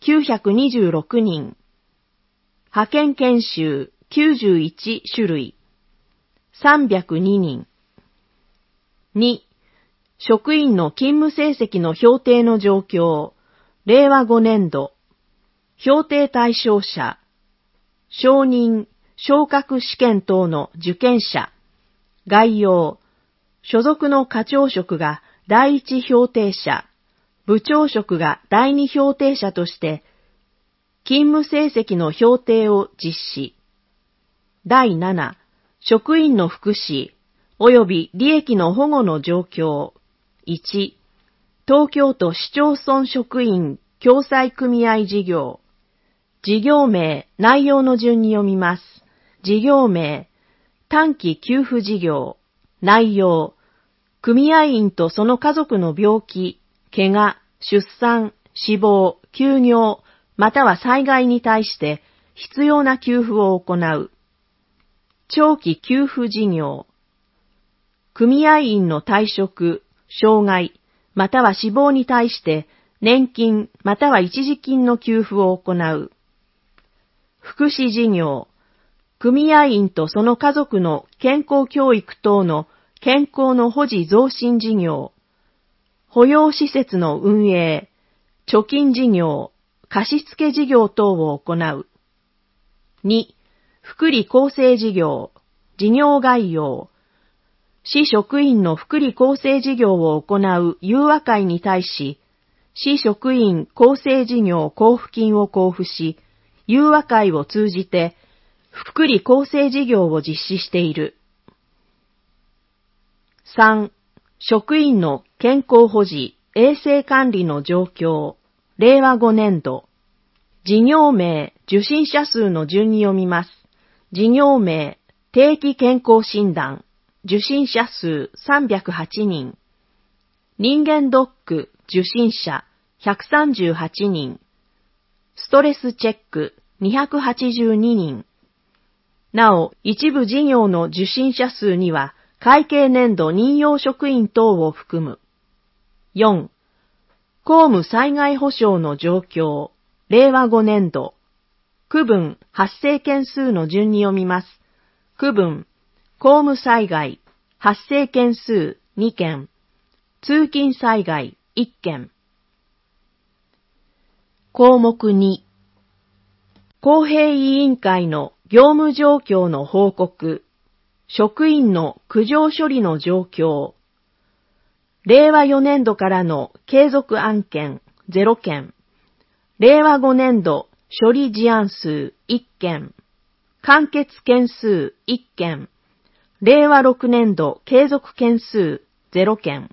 926人、派遣研修91種類、302人。2、職員の勤務成績の評定の状況。令和5年度。評定対象者、昇任、昇格試験等の受験者。概要、所属の課長職が第一評定者、部長職が第二評定者として、勤務成績の評定を実施。第7、職員の福祉、及び利益の保護の状況。1、東京都市町村職員共済組合事業。事業名、内容の順に読みます。事業名、短期給付事業。内容、組合員とその家族の病気、怪我、出産、死亡、休業、または災害に対して必要な給付を行う。長期給付事業。組合員の退職、障害、または死亡に対して年金または一時金の給付を行う。福祉事業。組合員とその家族の健康教育等の健康の保持増進事業。保養施設の運営、貯金事業、貸付事業等を行う。2、福利厚生事業、事業概要。市職員の福利厚生事業を行う友和会に対し、市職員厚生事業交付金を交付し、友和会を通じて、福利厚生事業を実施している。3、職員の健康保持、衛生管理の状況。令和5年度。事業名、受診者数の順に読みます。事業名、定期健康診断。受診者数308人。人間ドック受診者138人。ストレスチェック282人。なお、一部事業の受診者数には、会計年度任用職員等を含む。4、公務災害保障の状況。令和5年度。区分発生件数の順に読みます。区分、公務災害、発生件数2件。通勤災害1件。項目2、公平委員会の業務状況の報告、職員の苦情処理の状況。令和4年度からの継続案件0件。令和5年度処理事案数1件。完結件数1件。令和6年度継続件数0件。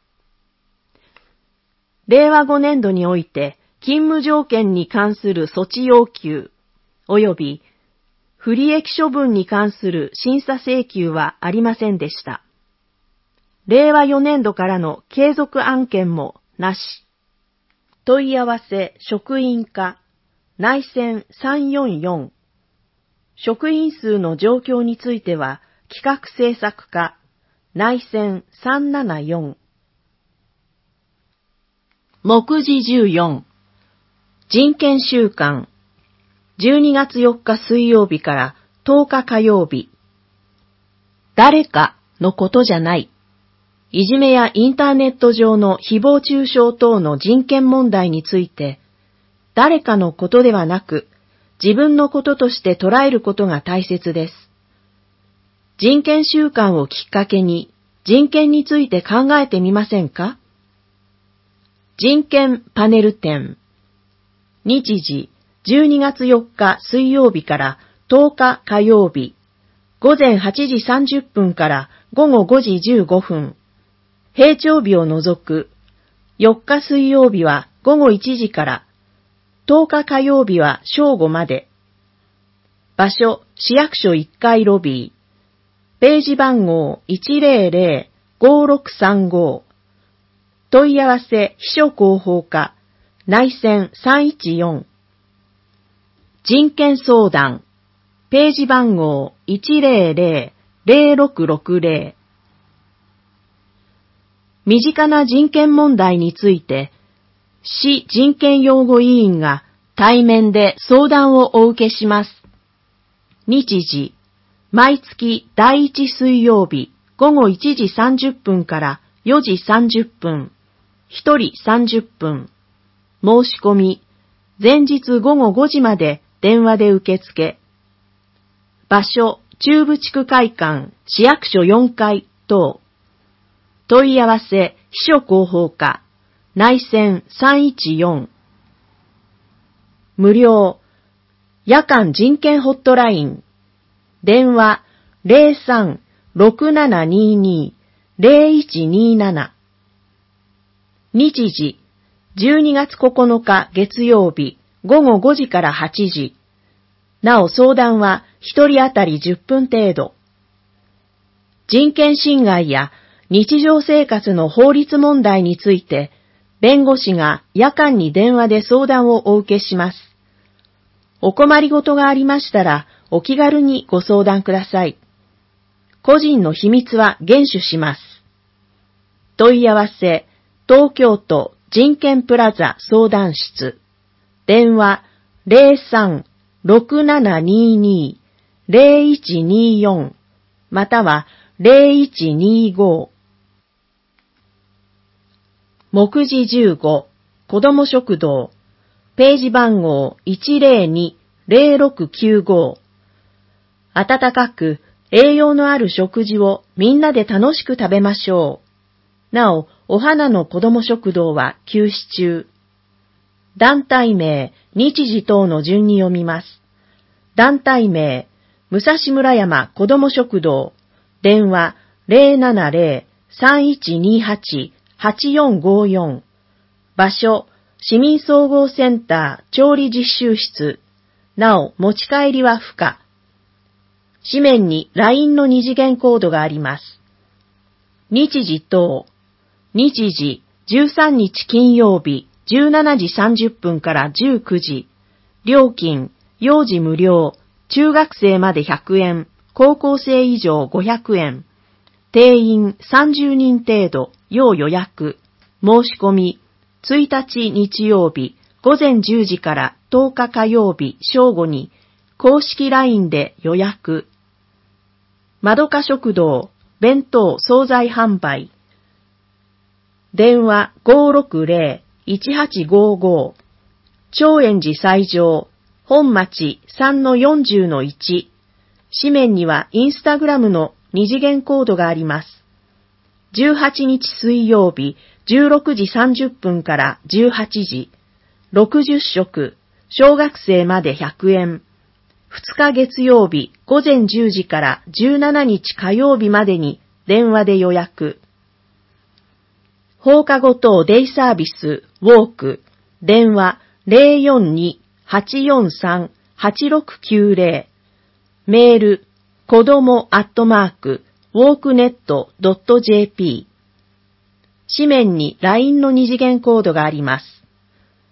令和5年度において勤務条件に関する措置要求及び不利益処分に関する審査請求はありませんでした。令和4年度からの継続案件もなし。 問い合わせ職員課内線344。職員数の状況については企画制作課内線374。目次14。人権週間12月4日水曜日から10日火曜日。誰かのことじゃない。いじめやインターネット上の誹謗中傷等の人権問題について、誰かのことではなく、自分のこととして捉えることが大切です。人権週間をきっかけに、人権について考えてみませんか？人権パネル展。日時、12月4日水曜日から10日火曜日、午前8時30分から午後5時15分。平常日を除く、4日水曜日は午後1時から、10日火曜日は正午まで。場所、市役所1階ロビー。ページ番号 100-5635。問い合わせ秘書広報課内線314。人権相談。ページ番号 100-0660。身近な人権問題について、市人権擁護委員が対面で相談をお受けします。日時、毎月第1水曜日午後1時30分から4時30分、1人30分。申し込み、前日午後5時まで電話で受付。場所、中部地区会館、市役所4階等。問い合わせ、秘書広報課、内線314。無料、夜間人権ホットライン。電話03-6722-0127。日時、12月9日月曜日、午後5時から8時。なお相談は1人当たり10分程度。人権侵害や日常生活の法律問題について、弁護士が夜間に電話で相談をお受けします。お困りごとがありましたら、お気軽にご相談ください。個人の秘密は厳守します。問い合わせ、東京都人権プラザ相談室。電話03-6722-0124または0125。目次15、子ども食堂。ページ番号 102-0695。温かく栄養のある食事をみんなで楽しく食べましょう。なお、お花の子ども食堂は休止中。団体名、日時等の順に読みます。団体名、武蔵村山子ども食堂。電話070-3128-8454。場所、市民総合センター調理実習室。なお、持ち帰りは不可。紙面に LINE の二次元コードがあります。日時等。日時、13日金曜日、17時30分から19時。料金、幼児無料、中学生まで100円、高校生以上500円。定員30人程度、要予約。申し込み、1日日曜日、午前10時から10日火曜日正午に、公式 LINE で予約。まどか食堂、弁当惣菜販売。電話560-1855。長円寺西条、本町 3-40-1。紙面にはインスタグラムの二次元コードがあります。18日水曜日、16時30分から18時。60食、小学生まで100円。2日月曜日、午前10時から17日火曜日までに電話で予約。放課後等デイサービス、ウォーク。電話042-843-8690。メール、子ども@walknet.jp。紙面に LINE の二次元コードがあります。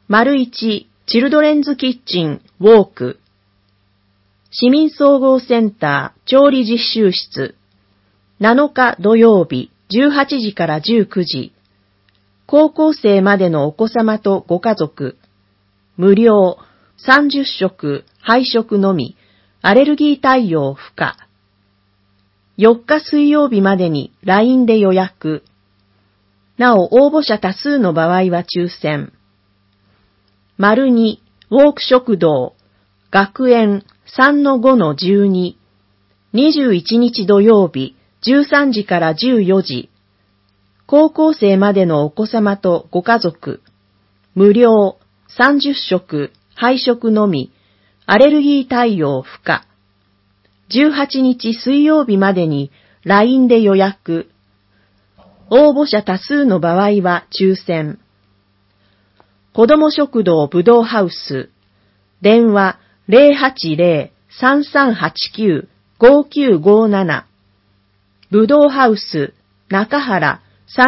1、チルドレンズキッチン、ウォーク。市民総合センター、調理実習室。7日土曜日、18時から19時。高校生までのお子様とご家族。無料、30食、配食のみ、アレルギー対応不可。4日水曜日までに LINE で予約。なお応募者多数の場合は抽選。2、ウォーク食堂、学園 3-5-12。21日土曜日、13時から14時。高校生までのお子様とご家族。無料、30食、配食のみ、アレルギー対応不可。18日水曜日までに LINE で予約。応募者多数の場合は抽選。子ども食堂ぶどうハウス。電話 080-3389-5957。ぶどうハウス中原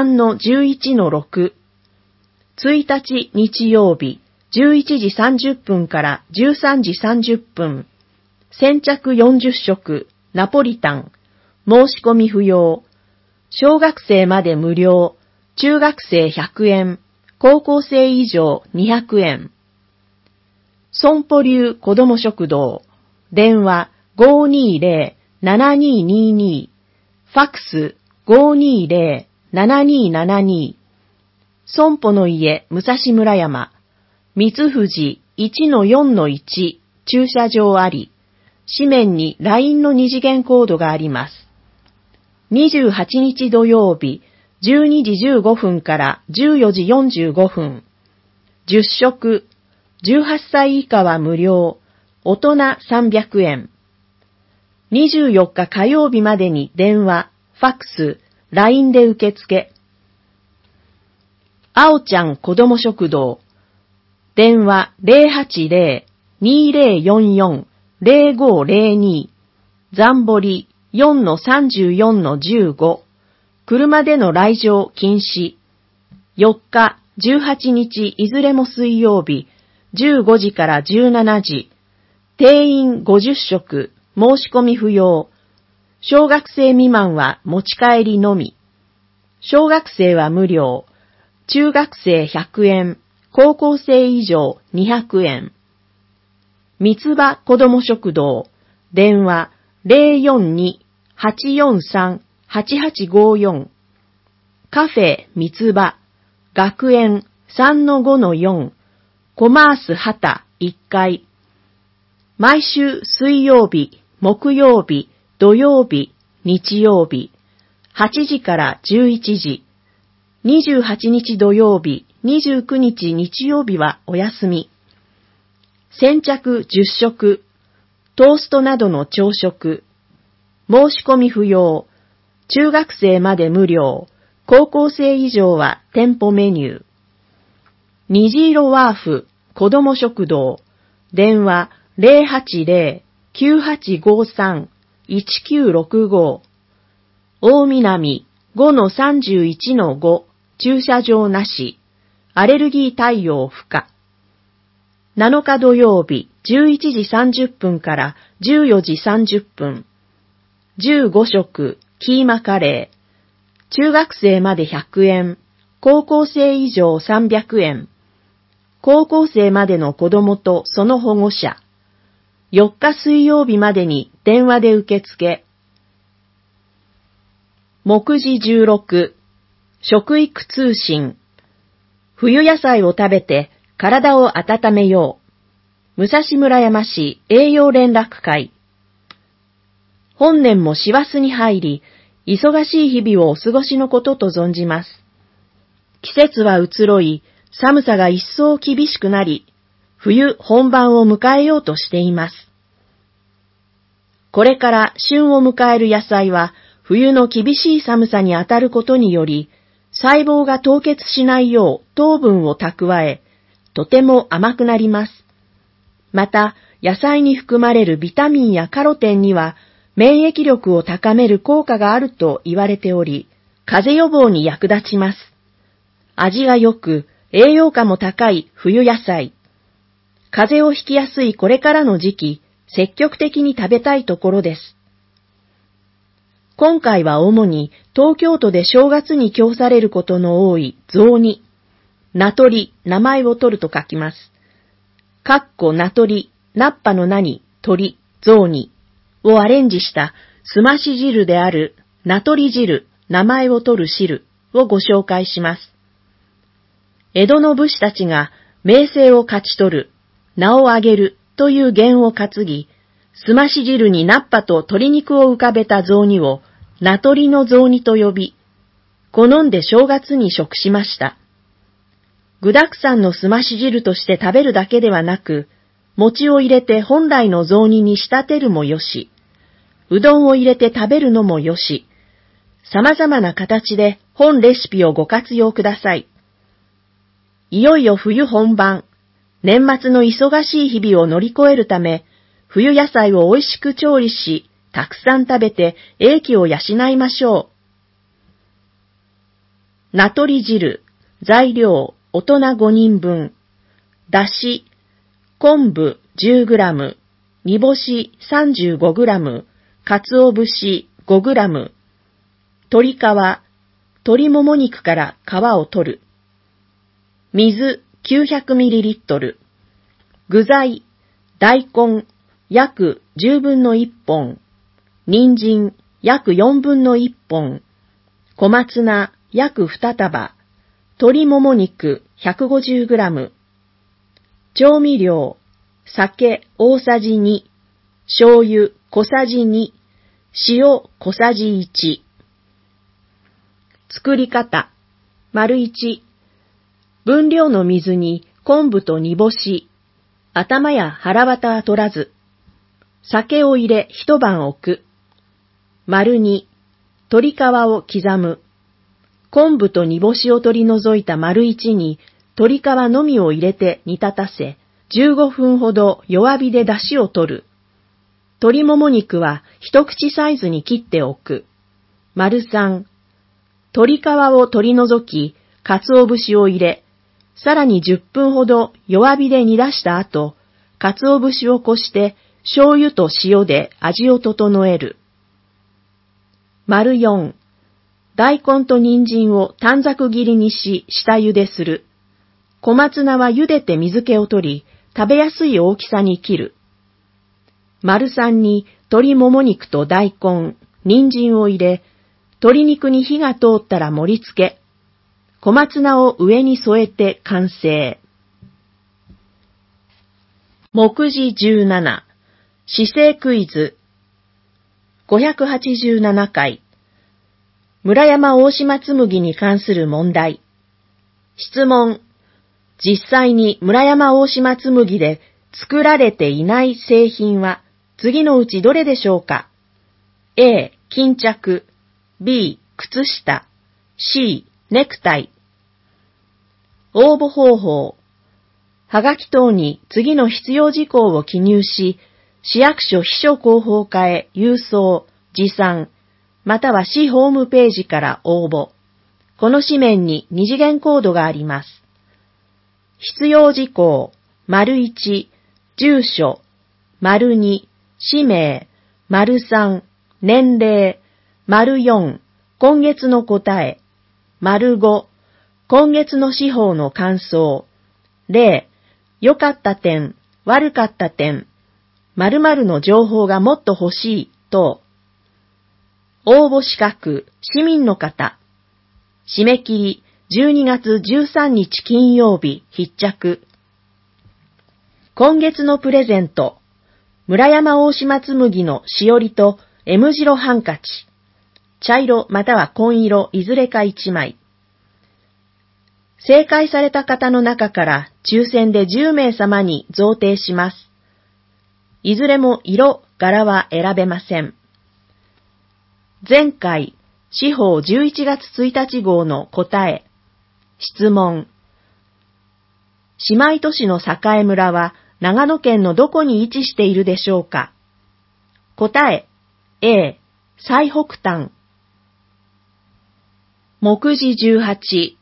3-11-6。1日日曜日11時30分から13時30分。先着40食、ナポリタン。申し込み不要。小学生まで無料。中学生100円。高校生以上200円。損保流子ども食堂。電話 520-7222。ファックス 520-7272。損保の家武蔵村山。三富士 1-4-1。駐車場あり。紙面に LINE の二次元コードがあります。28日土曜日、12時15分から14時45分。10食、18歳以下は無料、大人300円。24日火曜日までに電話、ファックス、LINE で受付。あおちゃん子ども食堂。電話 080-2044-0502。ザンボリ 4-34-15。車での来場禁止。4日、18日いずれも水曜日、15時から17時。定員50食、申し込み不要。小学生未満は持ち帰りのみ。小学生は無料。中学生100円。高校生以上200円。三つ葉子ども食堂。電話 042-843-8854。カフェ三つ葉。学園 3-5-4。コマース畑1階。毎週水曜日、木曜日、土曜日、日曜日。8時から11時。28日土曜日、29日日曜日はお休み。先着10食、トーストなどの朝食。申し込み不要。中学生まで無料。高校生以上は店舗メニュー。虹色ワーフ子ども食堂。電話 080-9853-1965。大南 5-31-5。駐車場なし。アレルギー対応不可。7日土曜日11時30分から14時30分。15食、キーマカレー。中学生まで100円。高校生以上300円。高校生までの子供とその保護者。4日水曜日までに電話で受付。目次16。食育通信。冬野菜を食べて体を温めよう。武蔵村山市栄養連絡会。本年も師走に入り、忙しい日々をお過ごしのことと存じます。季節は移ろい、寒さが一層厳しくなり、冬本番を迎えようとしています。これから旬を迎える野菜は、冬の厳しい寒さにあたることにより、細胞が凍結しないよう糖分を蓄え、とても甘くなります。また、野菜に含まれるビタミンやカロテンには、免疫力を高める効果があると言われており、風邪予防に役立ちます。味が良く、 栄養価も高い冬野菜。風邪をひきやすいこれからの時期、積極的に食べたいところです。今回は主に東京都で正月に供されることの多い雑煮、名取、名前を取ると書きます。名取、菜っぱの名に鳥、雑煮をアレンジしたすまし汁である名取汁、名前を取る汁をご紹介します。江戸の武士たちが名声を勝ち取る、名を上げるという言を担ぎ、すまし汁に菜っぱと鶏肉を浮かべた雑煮を名取の雑煮と呼び、好んで正月に食しました。具沢山のすまし汁として食べるだけではなく、餅を入れて本来の雑煮に仕立てるもよし、うどんを入れて食べるのもよし、様々な形で本レシピをご活用ください。いよいよ冬本番、年末の忙しい日々を乗り越えるため、冬野菜を美味しく調理し、たくさん食べて英気を養いましょう。名取汁、材料、大人5人分。だし、昆布 10g、煮干し 35g、鰹節 5g、鶏皮、鶏もも肉から皮を取る。水 900ml、具材、大根約10分の1本、人参約4分の1本、小松菜約2束、鶏もも肉 150g、調味料、酒大さじ2、醤油小さじ2、塩小さじ1。作り方、1、分量の水に昆布と煮干し、頭や腹綿は取らず、酒を入れ一晩置く。2、鶏皮を刻む。昆布と煮干しを取り除いた1に鶏皮のみを入れて煮立たせ、15分ほど弱火で出汁を取る。鶏もも肉は一口サイズに切っておく。3、鶏皮を取り除き、鰹節を入れ、さらに10分ほど弱火で煮出した後、鰹節をこして醤油と塩で味を整える。4、大根と人参を短冊切りにし下茹でする。小松菜は茹でて水気を取り、食べやすい大きさに切る。3に鶏もも肉と大根、人参を入れ、鶏肉に火が通ったら盛り付け、小松菜を上に添えて完成。目次17、姿勢クイズ。587回。村山大島紬に関する問題。質問。実際に村山大島紬で作られていない製品は次のうちどれでしょうか？ A、巾着。B、靴下。C、ネクタイ。応募方法。はがき等に次の必要事項を記入し、市役所秘書広報課へ郵送、持参、または市ホームページから応募。この紙面に二次元コードがあります。必要事項、1、住所、2、氏名、3、年齢、4、今月の答え、5、今月の司法の感想、例、良かった点、悪かった点、〇〇の情報がもっと欲しい等。応募資格、市民の方。締め切り、12月13日金曜日必着。今月のプレゼント、村山大島紬のしおりと M 字路ハンカチ。茶色または紺色いずれか1枚。正解された方の中から抽選で10名様に贈呈します。いずれも色、柄は選べません。前回、司法11月1日号の答え。質問。姉妹都市の栄村は長野県のどこに位置しているでしょうか？答え。A、最北端。目次18、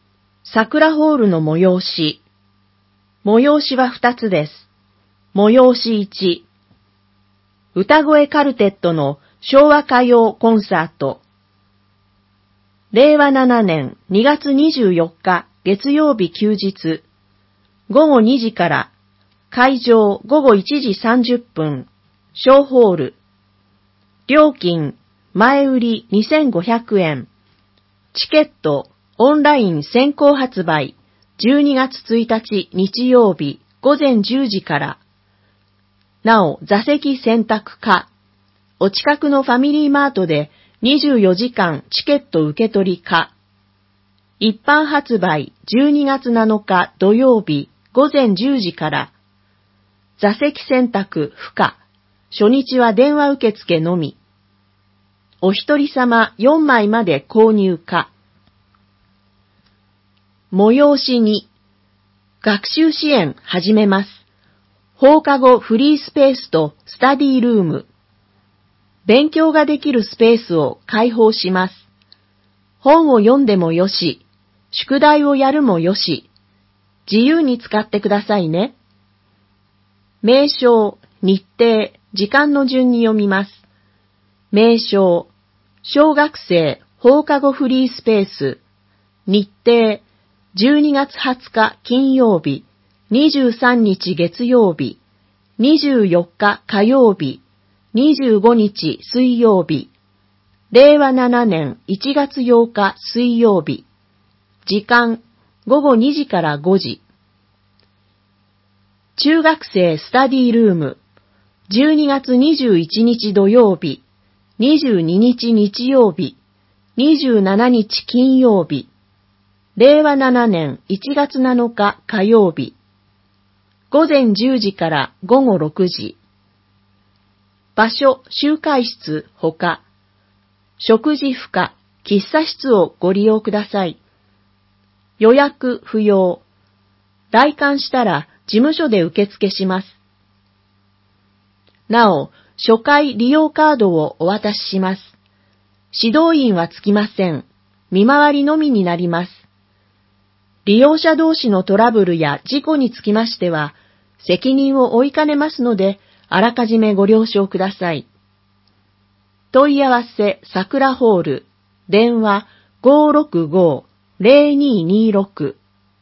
桜ホールの催し。催しは2つです。催し1。歌声カルテットの昭和歌謡コンサート。令和7年2月24日月曜日休日。午後2時から。会場午後1時30分。小ホール。料金、前売り2500円。チケット、オンライン先行発売。12月1日日曜日午前10時から。なお、座席選択可。お近くのファミリーマートで24時間チケット受け取り可。一般発売12月7日土曜日午前10時から。座席選択不可。初日は電話受付のみ。お一人様4枚まで購入可。催し2。学習支援始めます。放課後フリースペースとスタディルーム。勉強ができるスペースを開放します。本を読んでもよし、宿題をやるもよし、自由に使ってくださいね。名称、日程、時間の順に読みます。名称、小学生放課後フリースペース。日程、12月20日金曜日、23日月曜日、24日火曜日、25日水曜日、令和7年1月8日水曜日。時間、午後2時から5時。中学生スタディルーム、12月21日土曜日、22日日曜日、27日金曜日、令和7年1月7日火曜日、午前10時から午後6時。場所、集会室ほか、食事不可、喫茶室をご利用ください。予約不要。来館したら事務所で受付します。なお、初回利用カードをお渡しします。指導員はつきません。見回りのみになります。利用者同士のトラブルや事故につきましては、責任を負いかねますので、あらかじめご了承ください。問い合わせ桜ホール、電話565-0226。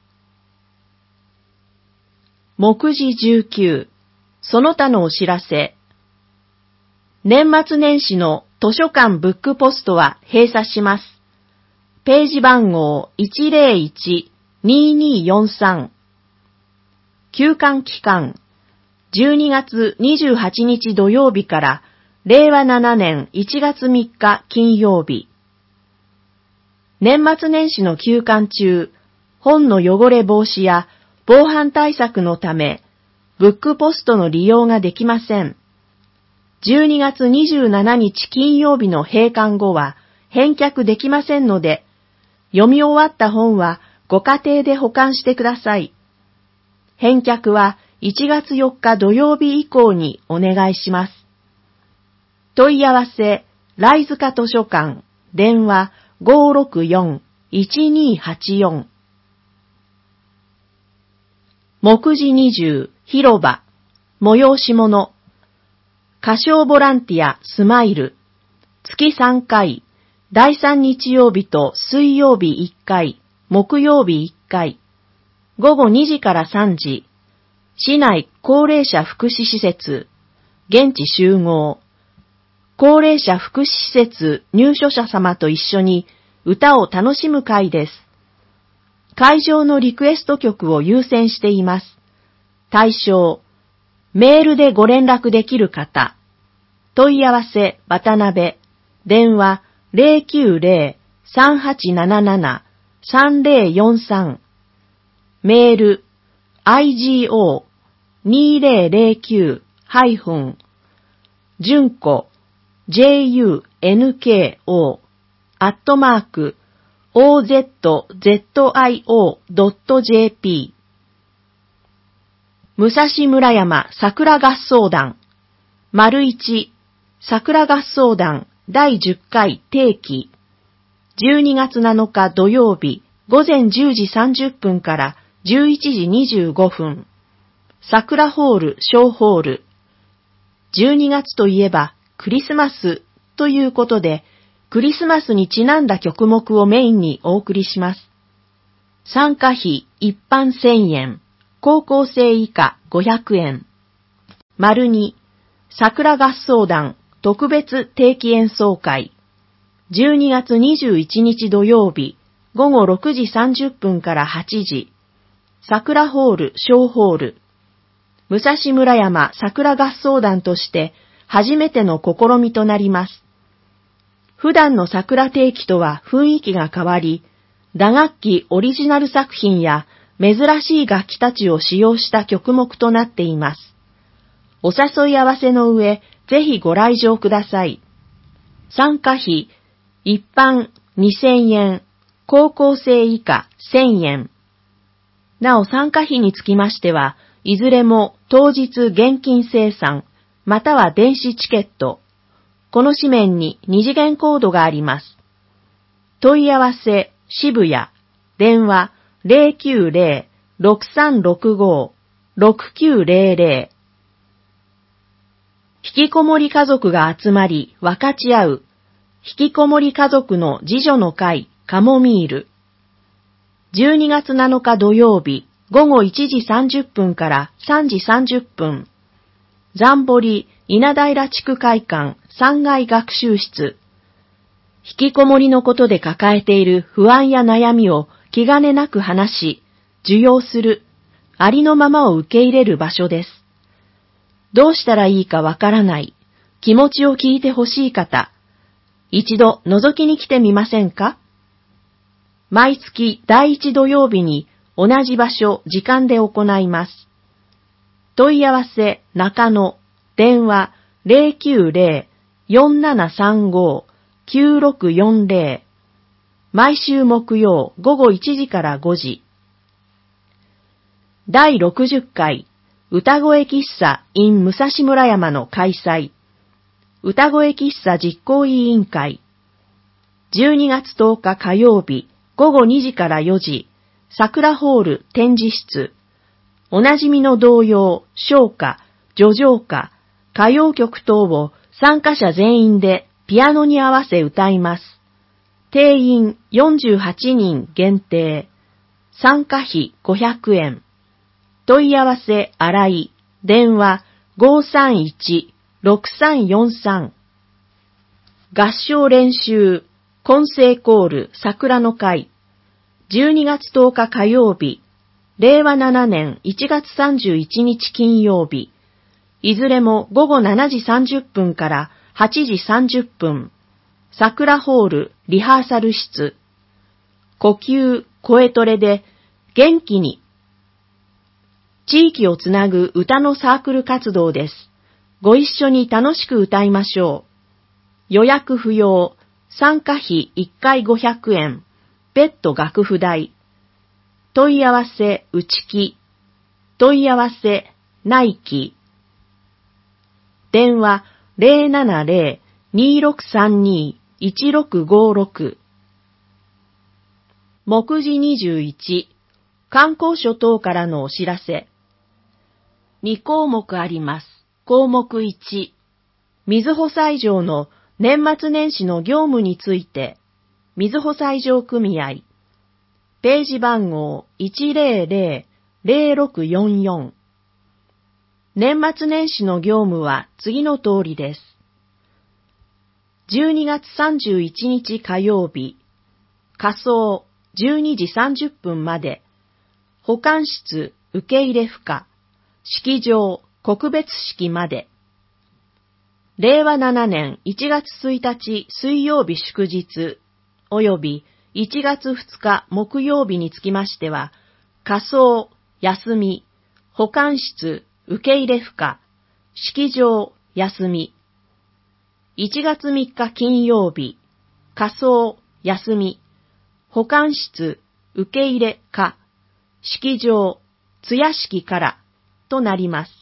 目次19、その他のお知らせ。年末年始の図書館ブックポストは閉鎖します。ページ番号101-2243。休館期間、12月28日土曜日から令和7年1月3日金曜日。年末年始の休館中、本の汚れ防止や防犯対策のため、ブックポストの利用ができません。12月27日金曜日の閉館後は返却できませんので、読み終わった本はご家庭で保管してください。返却は1月4日土曜日以降にお願いします。問い合わせ、来塚図書館、電話564-1284。目次20、広場、催し物。歌唱ボランティアスマイル。月3回、第3日曜日と水曜日1回、木曜日1回。午後2時から3時。市内高齢者福祉施設、現地集合。高齢者福祉施設入所者様と一緒に歌を楽しむ会です。会場のリクエスト曲を優先しています。対象、メールでご連絡できる方。問い合わせ、渡辺。電話、090-3877-3043。メール、IGO2009- 純子 junko@ozzio.jp 武蔵村山桜合奏団 ① 桜合奏団第10回定期12月7日土曜日午前10時30分から11時25分。桜ホール小ホール。12月といえばクリスマスということで、クリスマスにちなんだ曲目をメインにお送りします。参加費一般1000円、高校生以下500円。2、桜合奏団特別定期演奏会。12月21日土曜日、午後6時30分から8時。桜ホール小ホール。武蔵村山桜合奏団として初めての試みとなります。普段の桜定期とは雰囲気が変わり、打楽器オリジナル作品や珍しい楽器たちを使用した曲目となっています。お誘い合わせの上、ぜひご来場ください。参加費、一般2000円、高校生以下1000円。なお参加費につきましては、いずれも当日現金精算、または電子チケット。この紙面に二次元コードがあります。問い合わせ、渋谷、電話090-6365-6900。引きこもり家族が集まり分かち合う、引きこもり家族の自助の会カモミール。12月7日土曜日、午後1時30分から3時30分。ザンボリ稲平地区会館3階学習室。引きこもりのことで抱えている不安や悩みを気兼ねなく話し、受容する、ありのままを受け入れる場所です。どうしたらいいかわからない、気持ちを聞いてほしい方、一度覗きに来てみませんか？毎月第1土曜日に同じ場所、時間で行います。問い合わせ、中野、電話090-4735-9640。毎週木曜午後1時から5時。第60回歌声喫茶 in 武蔵村山の開催。歌声喫茶実行委員会。12月10日火曜日午後2時から4時。桜ホール展示室。おなじみの童謡、唱歌、叙情歌、歌謡曲等を参加者全員でピアノに合わせ歌います。定員48人限定。参加費500円。問い合わせ新井。電話531-6343。合唱練習、混声コール桜の会。12月10日火曜日。令和7年1月31日金曜日。いずれも午後7時30分から8時30分。桜ホールリハーサル室。呼吸、声トレで元気に。地域をつなぐ歌のサークル活動です。ご一緒に楽しく歌いましょう。予約不要。参加費1回500円。別途楽譜代。問い合わせ、内木。問い合わせ、内木。電話070-2632-1656。目次21。観光所等からのお知らせ。2項目あります。項目1。瑞穂西条の年末年始の業務について。瑞穂西条組合。ページ番号100-0644。年末年始の業務は次の通りです。12月31日火曜日。仮装12時30分まで。保管室受け入れ不可。式場告別式まで。令和7年1月1日水曜日祝日及び1月2日木曜日につきましては、仮装、休み、保管室、受け入れ不可、式場、休み。1月3日金曜日、仮装、休み、保管室、受け入れ可、式場、通夜式からとなります。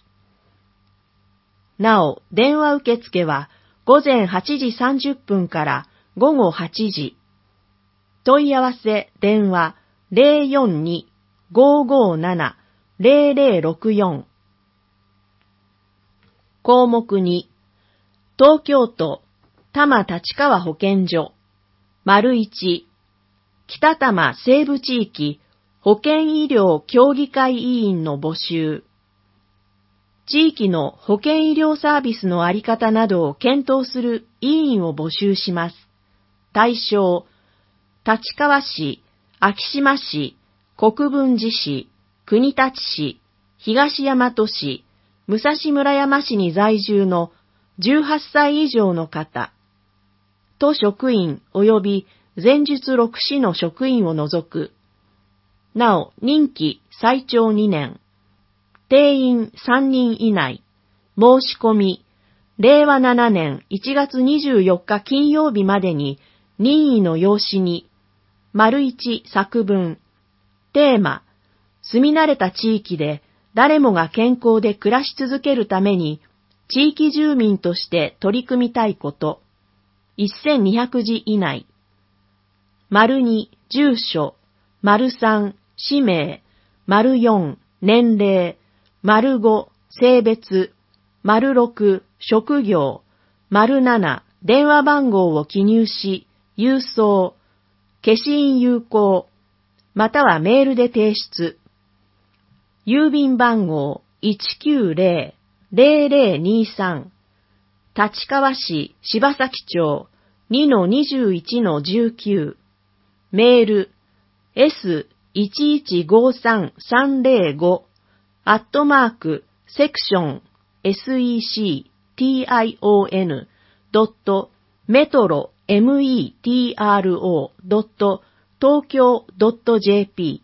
なお、電話受付は午前8時30分から午後8時。問い合わせ電話 042-557-0064。項目2、東京都多摩立川保健所。1、北多摩西部地域保健医療協議会委員の募集。地域の保健医療サービスのあり方などを検討する委員を募集します。対象、立川市、昭島市、国分寺市、国立市、東大和市、武蔵村山市に在住の18歳以上の方、都職員及び前述6市の職員を除く。なお、任期最長2年。定員3人以内。申し込み、令和7年1月24日金曜日までに任意の用紙に、1作文。テーマ、住み慣れた地域で誰もが健康で暮らし続けるために、地域住民として取り組みたいこと。1200字以内。2、住所。3、氏名。4、年齢。5、性別。6、職業。7、電話番号を記入し、郵送。消印有効。またはメールで提出。郵便番号 190-0023。立川市柴崎町 2-21-19。メール s1153305 section section.metro.tokyo.jp。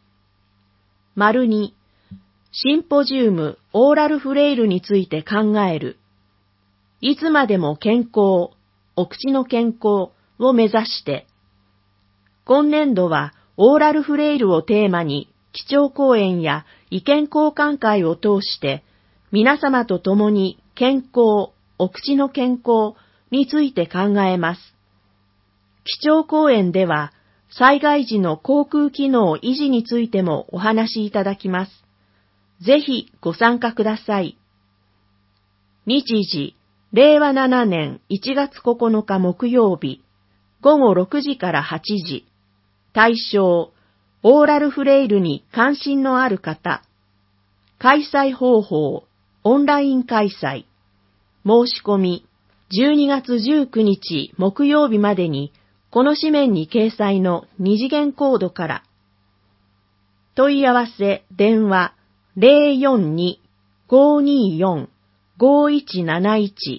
2、シンポジウムオーラルフレイルについて考える。いつまでも健康、お口の健康を目指して、今年度はオーラルフレイルをテーマに基調講演や意見交換会を通して皆様と共に健康、お口の健康について考えます。基調講演では災害時の口腔機能維持についてもお話しいただきます。ぜひご参加ください。日時、令和7年1月9日木曜日、午後6時から8時。対象、オーラルフレイルに関心のある方。開催方法、オンライン開催。申し込み、12月19日木曜日までに、この紙面に掲載の二次元コードから。問い合わせ、電話、042-524-5171。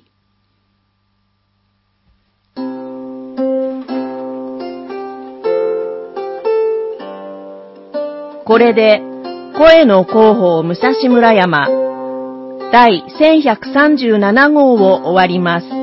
これで、声の広報武蔵村山、第1137号を終わります。